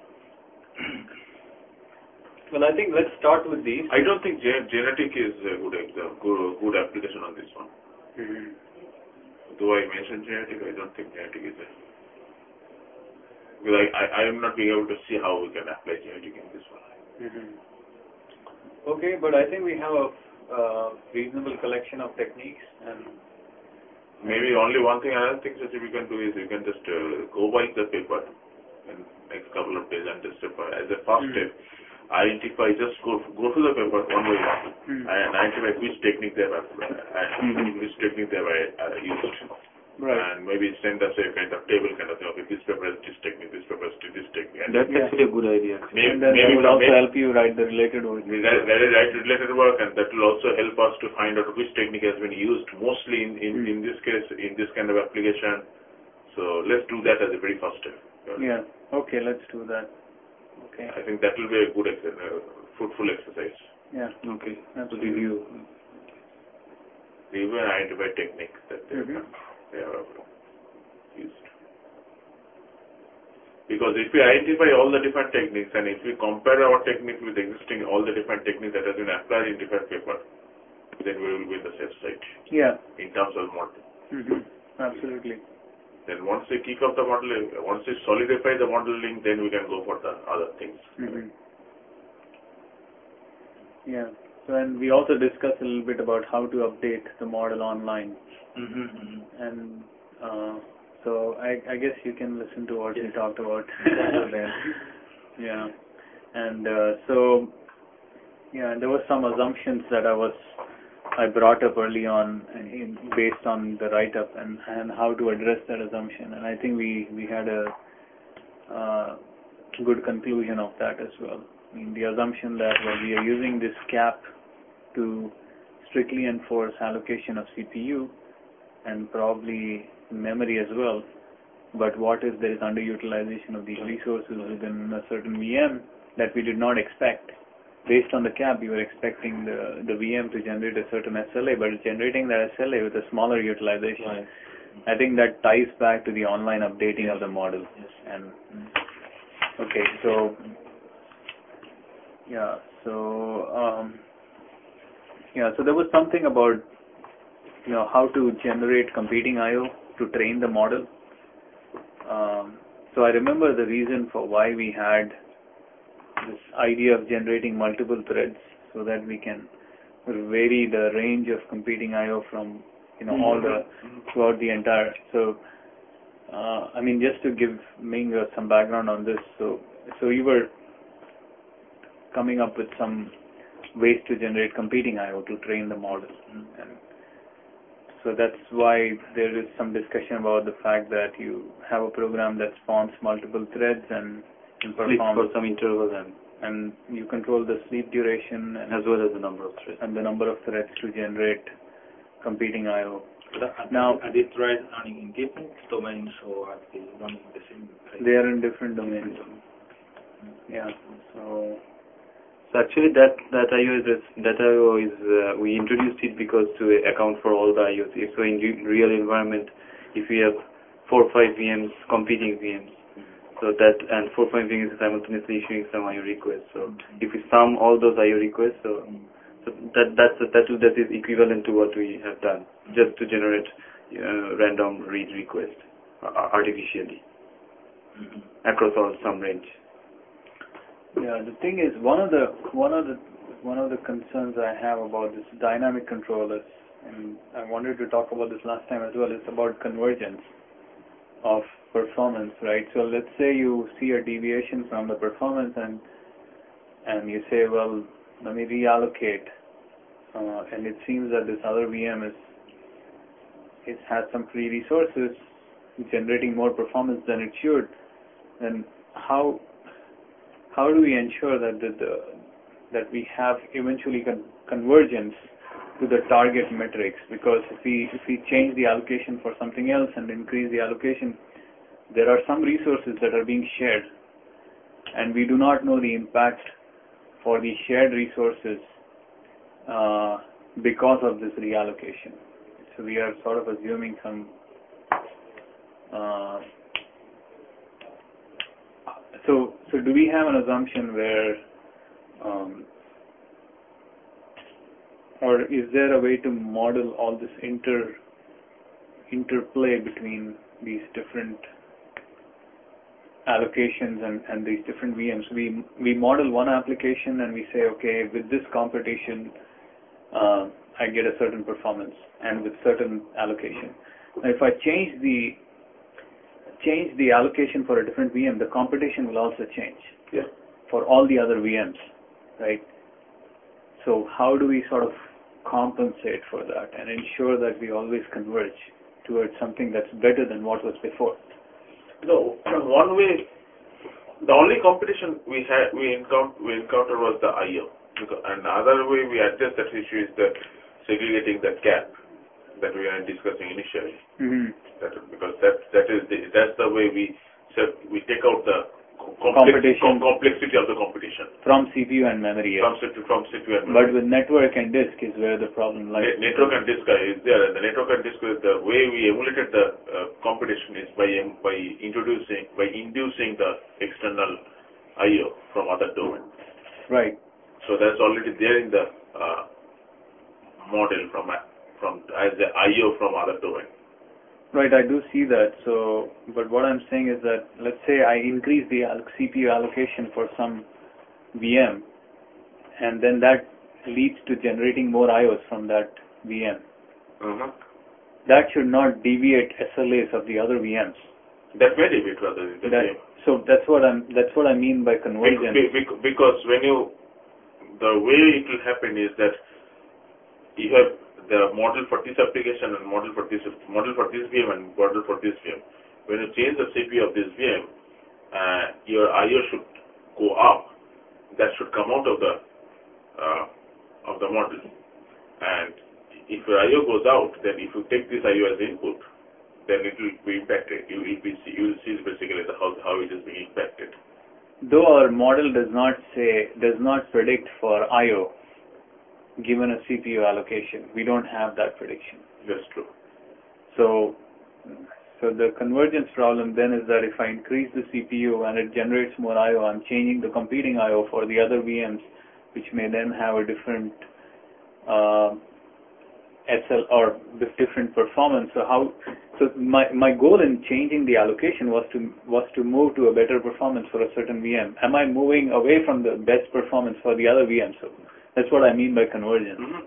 Well, I think let's start with these. I don't think gen genetic is a good example, good, good application on this one. Mm-hmm. Though I mentioned genetic, I don't think genetic is a. Because I, I, I am not being able to see how we can apply genetic in this one. Mm-hmm. Okay, but I think we have a uh, reasonable collection of techniques and. Maybe only one thing I don't think that we can do is we can just uh, go by the paper in next couple of days and just uh, as a first mm-hmm. step. Identify, just go go through the paper one by one mm. and identify which technique they have uh, and mm-hmm. which technique they have uh, used. Right. And maybe send us a kind of table kind of thing. Okay, this paper has this technique, this paper has this technique. And That's Yeah. actually a good idea. actually. maybe, And then maybe that will from also it- help you write the related work. we write write- write related work, and that will also help us to find out which technique has been used mostly in, in, Hmm. in this case, in this kind of application. So let's do that as a very first step. Yeah. Okay, let's do that. Okay. I think that will be a good, ex- uh, fruitful exercise. Yeah. Okay. So Absolutely. review. Review and identify techniques that they have, Mhm. they have used. Because if we identify all the different techniques and if we compare our technique with existing all the different techniques that have been applied in different paper, then we will be in the safe side Yeah. in terms of model. Mhm. Absolutely. Then once we kick off the modeling, once we solidify the modeling, then we can go for the other things. Mhm. Yeah. So, and we also discussed a little bit about how to update the model online. Mm-hmm. And uh, so I, I guess you can listen to what we Yes. talked about. Yeah. Yeah. And uh, so, yeah, there were some assumptions that I was I brought up early on in, based on the write-up and, and how to address that assumption. And I think we, we had a uh, good conclusion of that as well. I mean, the assumption that well, we are using this cap to strictly enforce allocation of C P U and probably memory as well. But what if there is underutilization of these resources within a certain V M that we did not expect? Based on the cap, we were expecting the, the V M to generate a certain S L A, but it's generating that S L A with a smaller utilization. Right. I think that ties back to the online updating Yes. of the model. Yes. And okay, so yeah, so um, yeah, so there was something about you know how to generate competing I O to train the model. Um, so I remember the reason for why we had this idea of generating multiple threads so that we can vary the range of competing I O from you know all the throughout the entire. So uh, I mean, just to give Ming uh, some background on this, so so you were coming up with some ways to generate competing I O to train the model, and so that's why there is some discussion about the fact that you have a program that spawns multiple threads and can Sleep perform for some interval and and you control the sleep duration and as well as the number of threads. and the number of threads to generate competing I O. But are, Now- are these threads running in different domains or are they running in the same place? They are in different domains. Yeah. So So actually, that that I O is that I O is uh, we introduced it because to account for all the I Os. If so, in re- real environment, if we have four or five V Ms competing V Ms, so that and four or five V Ms simultaneously issuing some I O requests. So if we sum all those I O requests, so, so that that's that that is equivalent to what we have done just to generate uh, random read request uh, artificially across all some range. yeah, the thing is one of the one of the one of the concerns I have about this dynamic controllers, and I wanted to talk about this last time as well, is about convergence of performance, right? So let's say you see a deviation from the performance and and you say, well, let me reallocate, uh, and it seems that this other V M is it has some free resources generating more performance than it should, then how how do we ensure that the, the that we have eventually con- convergence to the target metrics? Because if we if we change the allocation for something else and increase the allocation, there are some resources that are being shared, and we do not know the impact for the shared resources uh, because of this reallocation. So we are sort of assuming some. Uh, so so do we have an assumption where, um, or is there a way to model all this inter interplay between these different allocations and, and these different V Ms? We we model one application and we say, okay, with this computation, uh, I get a certain performance, and with certain allocation. Now, if I change the change the allocation for a different V M, the computation will also change Yeah. for all the other V Ms, right? So how do we sort of compensate for that and ensure that we always converge? towards something that's better than what was before? No, one way, the only competition we had, we encounter, we encountered was the I O. And the other way we address that issue is the segregating the gap that we were discussing initially. Mm-hmm. That, because that that is the, that's the way we we take out the complex, com, complexity of the competition from C P U and memory. Yes. From from C P U and memory. But with network and disk is where the problem lies. Ne network and disk is there, and the network and disk, the way we emulated the uh, competition is by by introducing by inducing the external I O from other domain. Right. So that's already there in the uh, model from from as the I O from other domain. Right, I do see that. So, but what I'm saying is that let's say I increase the C P U allocation for some V M, and then that leads to generating more I Os from that V M. Uh-huh. That should not deviate S L As of the other V Ms. That may deviate rather than the that, same. So that's what I'm. That's what I mean by convergence. Because, because when you the way it will happen is that you have the model for this application and model for this model for this V M and model for this V M. When you change the C P U of this V M, uh, your I O should go up. That should come out of the uh, of the model. And if your I O goes out, then if you take this I O as input, then it will be impacted. You will be you will see basically the, how how it is being impacted. Though our model does not say, does not predict for I O given a C P U allocation. We don't have that prediction. That's true. So, so the convergence problem then is that if I increase the C P U and it generates more I O, I'm changing the competing I O for the other V Ms, which may then have a different uh, S L or different performance. So how? So my my goal in changing the allocation was to was to move to a better performance for a certain V M. Am I moving away from the best performance for the other V M? So that's what I mean by convergence. Mm-hmm.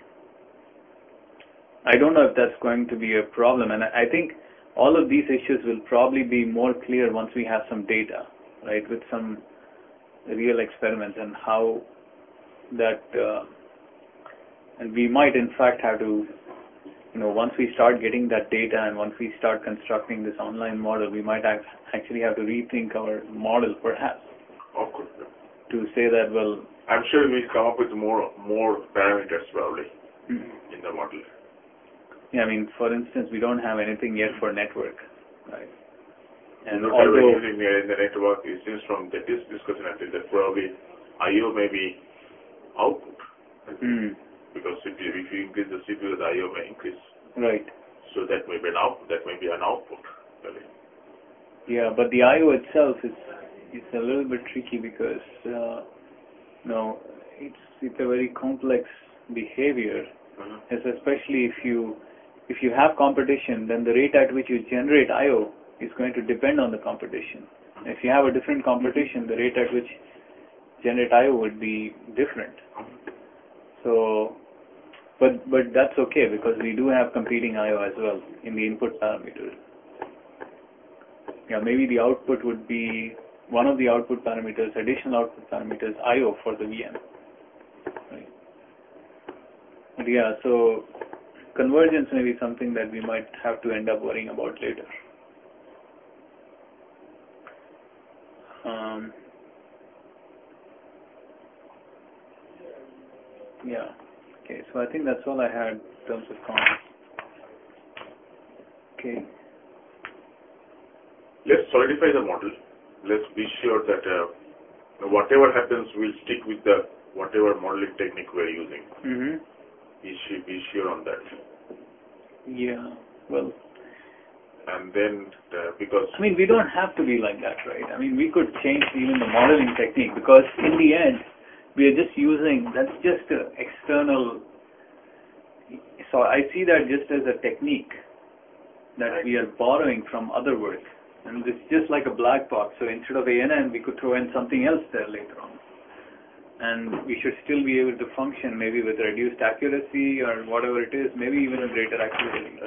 I don't know if that's going to be a problem, and I think all of these issues will probably be more clear once we have some data, right, with some real experiments and how that. Uh, and we might in fact have to. You know, once we start getting that data and once we start constructing this online model, we might act, actually have to rethink our model, perhaps, Of course. to say that, well... I'm sure we'll come up with more more parameters, probably, Mm-hmm. in the model. Yeah, I mean, for instance, we don't have anything yet for network, right? And we don't although... have anything in the network, it seems from the, this discussion, I think that probably I O may be output. Mm. Because if you, if you increase the C P U, the I O may increase. Right. So that may be an output. That may be an output. Really. Yeah, but the I O itself is is a little bit tricky because uh, you know it's it's a very complex behavior. Uh-huh. Especially if you if you have competition, then the rate at which you generate I O is going to depend on the competition. If you have a different competition, the rate at which generate I O would be different. So, but but that's okay because we do have competing I O as well in the input parameters. Yeah, maybe the output would be one of the output parameters, additional output parameters, I O for the V M. Right. But yeah, so convergence may be something that we might have to end up worrying about later. Um, yeah. Okay, so I think that's all I had in terms of comments. Okay. Let's solidify the model. Let's be sure that uh, whatever happens, we'll stick with the whatever modeling technique we're using. Mm-hmm. Be sure, be sure on that. Yeah, well... And then, uh, because... I mean, we don't have to be like that, right? I mean, we could change even the modeling technique because in the end, we are just using, that's just an external... So I see that just as a technique that we are borrowing from other work. And it's just like a black box. So instead of A N N, we could throw in something else there later on. And we should still be able to function maybe with reduced accuracy or whatever it is, maybe even a greater accuracy.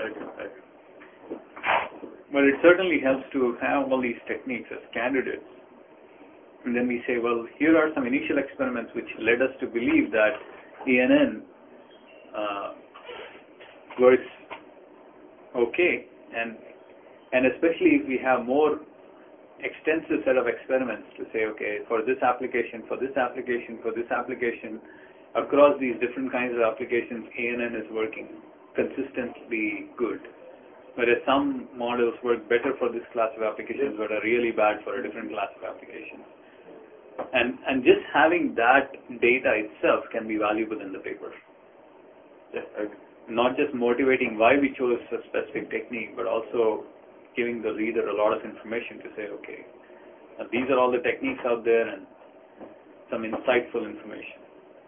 But it certainly helps to have all these techniques as candidates. And then we say, well, here are some initial experiments which led us to believe that A N N uh, works okay. And and especially if we have more extensive set of experiments to say, okay, for this application, for this application, for this application, across these different kinds of applications, A N N is working consistently good. Whereas some models work better for this class of applications but are really bad for a different class of applications. And and just having that data itself can be valuable in the paper. Yeah, I agree. Not just motivating why we chose a specific technique, but also giving the reader a lot of information to say, okay, now these are all the techniques out there and some insightful information.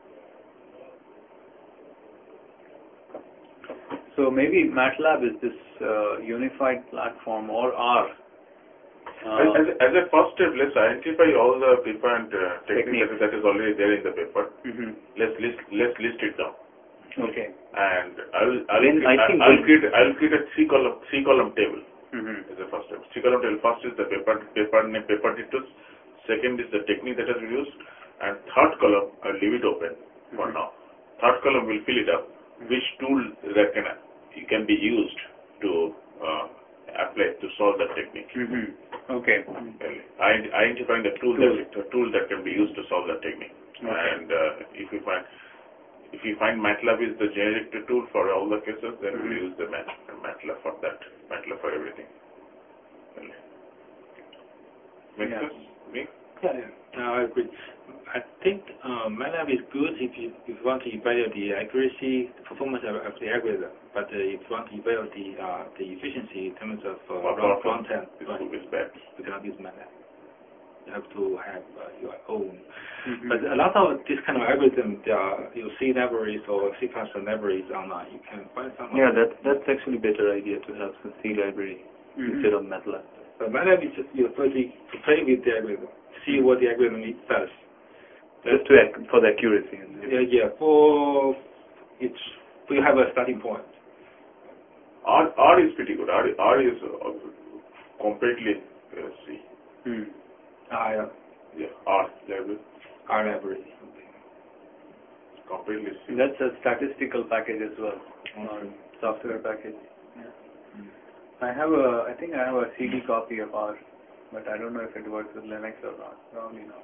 So maybe MATLAB is this uh, unified platform, or R. Uh, as, as a first step, let's identify all the different uh, techniques, techniques that is already there in the paper. Mm-hmm. Let's list let's list it down. Okay. And I'll I'll, Then I think I'll create I'll create a three column three column table. Mm-hmm. As a first step. Three column table. First is the paper paper name, paper details. Second is the technique that has been used, and third column I'll leave it open for mm-hmm. now. Third column will fill it up. Mm-hmm. Which tool that can can be used to uh, apply to solve that technique. Mm-hmm. Okay. Identifying the tool, tool. That the tool that can be used to solve that technique. Okay. And uh, if you find if you find MATLAB is the generic tool for all the cases, then mm-hmm. we'll use the Mat MATLAB for that. MATLAB for everything. Make yeah. sense? Me? Yeah, yeah. No, I agree. I think uh, MATLAB is good if you, if you want to evaluate the accuracy, the performance of, of the algorithm. But uh, if you want to evaluate the uh, the efficiency in terms of uh, run content, right, is bad. You cannot use MATLAB. You have to have uh, your own. Mm-hmm. But a lot of this kind of algorithm, there are your C libraries or C plus plus libraries online. You can find some. Yeah, that's that's actually a better idea to have the C library mm-hmm. instead of MATLAB. But MATLAB is just you know, to play with the algorithm, see what the algorithm does. Just to ac for the accuracy. Yeah, yeah. For it's we have a starting point. R R is pretty good. R R is uh, completely uh, C. Hmm. Ah, yeah. Yeah. R library. R library. Okay. Completely C. That's a statistical package as well, or software package. Yeah. Hmm. I have a. I think I have a C D copy of R, but I don't know if it works with Linux or not. Probably not.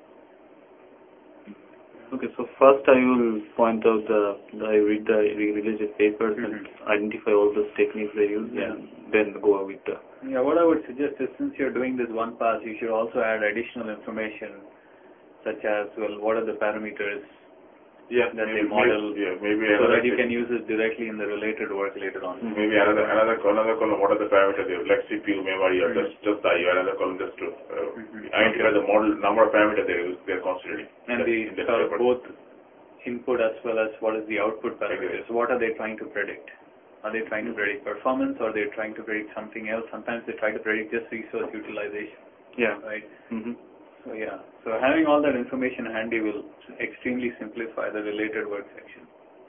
Okay, so first I will point out the, the I read the related papers mm-hmm. and identify all those techniques they use, yeah. and then go with the. Yeah, what I would suggest is, since you're doing this one pass, you should also add additional information, such as, well, what are the parameters yeah, that maybe, they model, maybe, yeah, maybe so that you can use it directly in the related work later on. Mm-hmm. Maybe another another another column. What are the parameters? Like C P U, memory, or mm-hmm. just just I O. Another column just to uh, mm-hmm. identify okay. the model number of parameters they they are considering. And the, the uh, both input as well as what is the output parameters. Exactly. What are they trying to predict? Are they trying mm-hmm. to predict performance, or are they trying to predict something else? Sometimes they try to predict just resource utilization. Yeah. Right. Mm-hmm. So yeah, so having all that information handy will extremely simplify the related work section.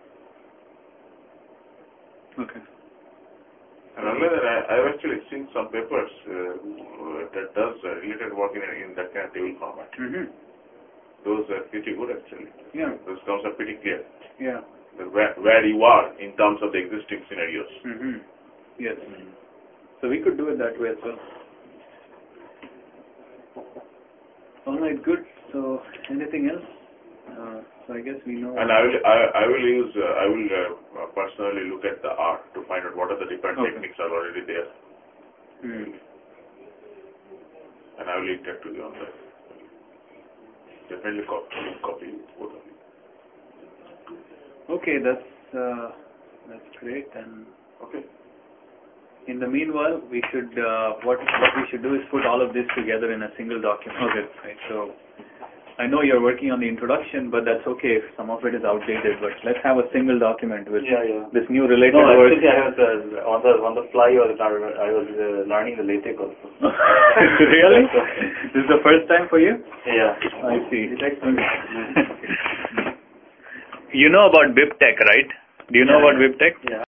Okay. And other than that, I've actually seen some papers uh, that does uh, related work in, in that kind of table format. Mm-hmm. Those are pretty good actually. Yeah. Those terms are pretty clear. Yeah. The where, where you are in terms of the existing scenarios. Mm-hmm. Yes. Mm-hmm. So we could do it that way as well. All right, good. So, anything else? Uh, so I guess we know. And I will, I, I will use, uh, I will uh, personally look at the R to find out what are the different okay. techniques are already there. Mm. And I will link that to you on that. Definitely copy, copy both of you. Okay, that's uh, that's great. And okay. In the meanwhile, we should uh, what what we should do is put all of this together in a single document. Okay. Right. So I know you're working on the introduction, but that's okay if some of it is outdated. But let's have a single document with yeah, yeah. this new related no, work. actually, I was uh, on the on the fly. I was I was uh, learning the LaTeX also. Really? This is the first time for you? Yeah. I see. You know about BibTeX, right? Do you know yeah, about BibTeX? Yeah.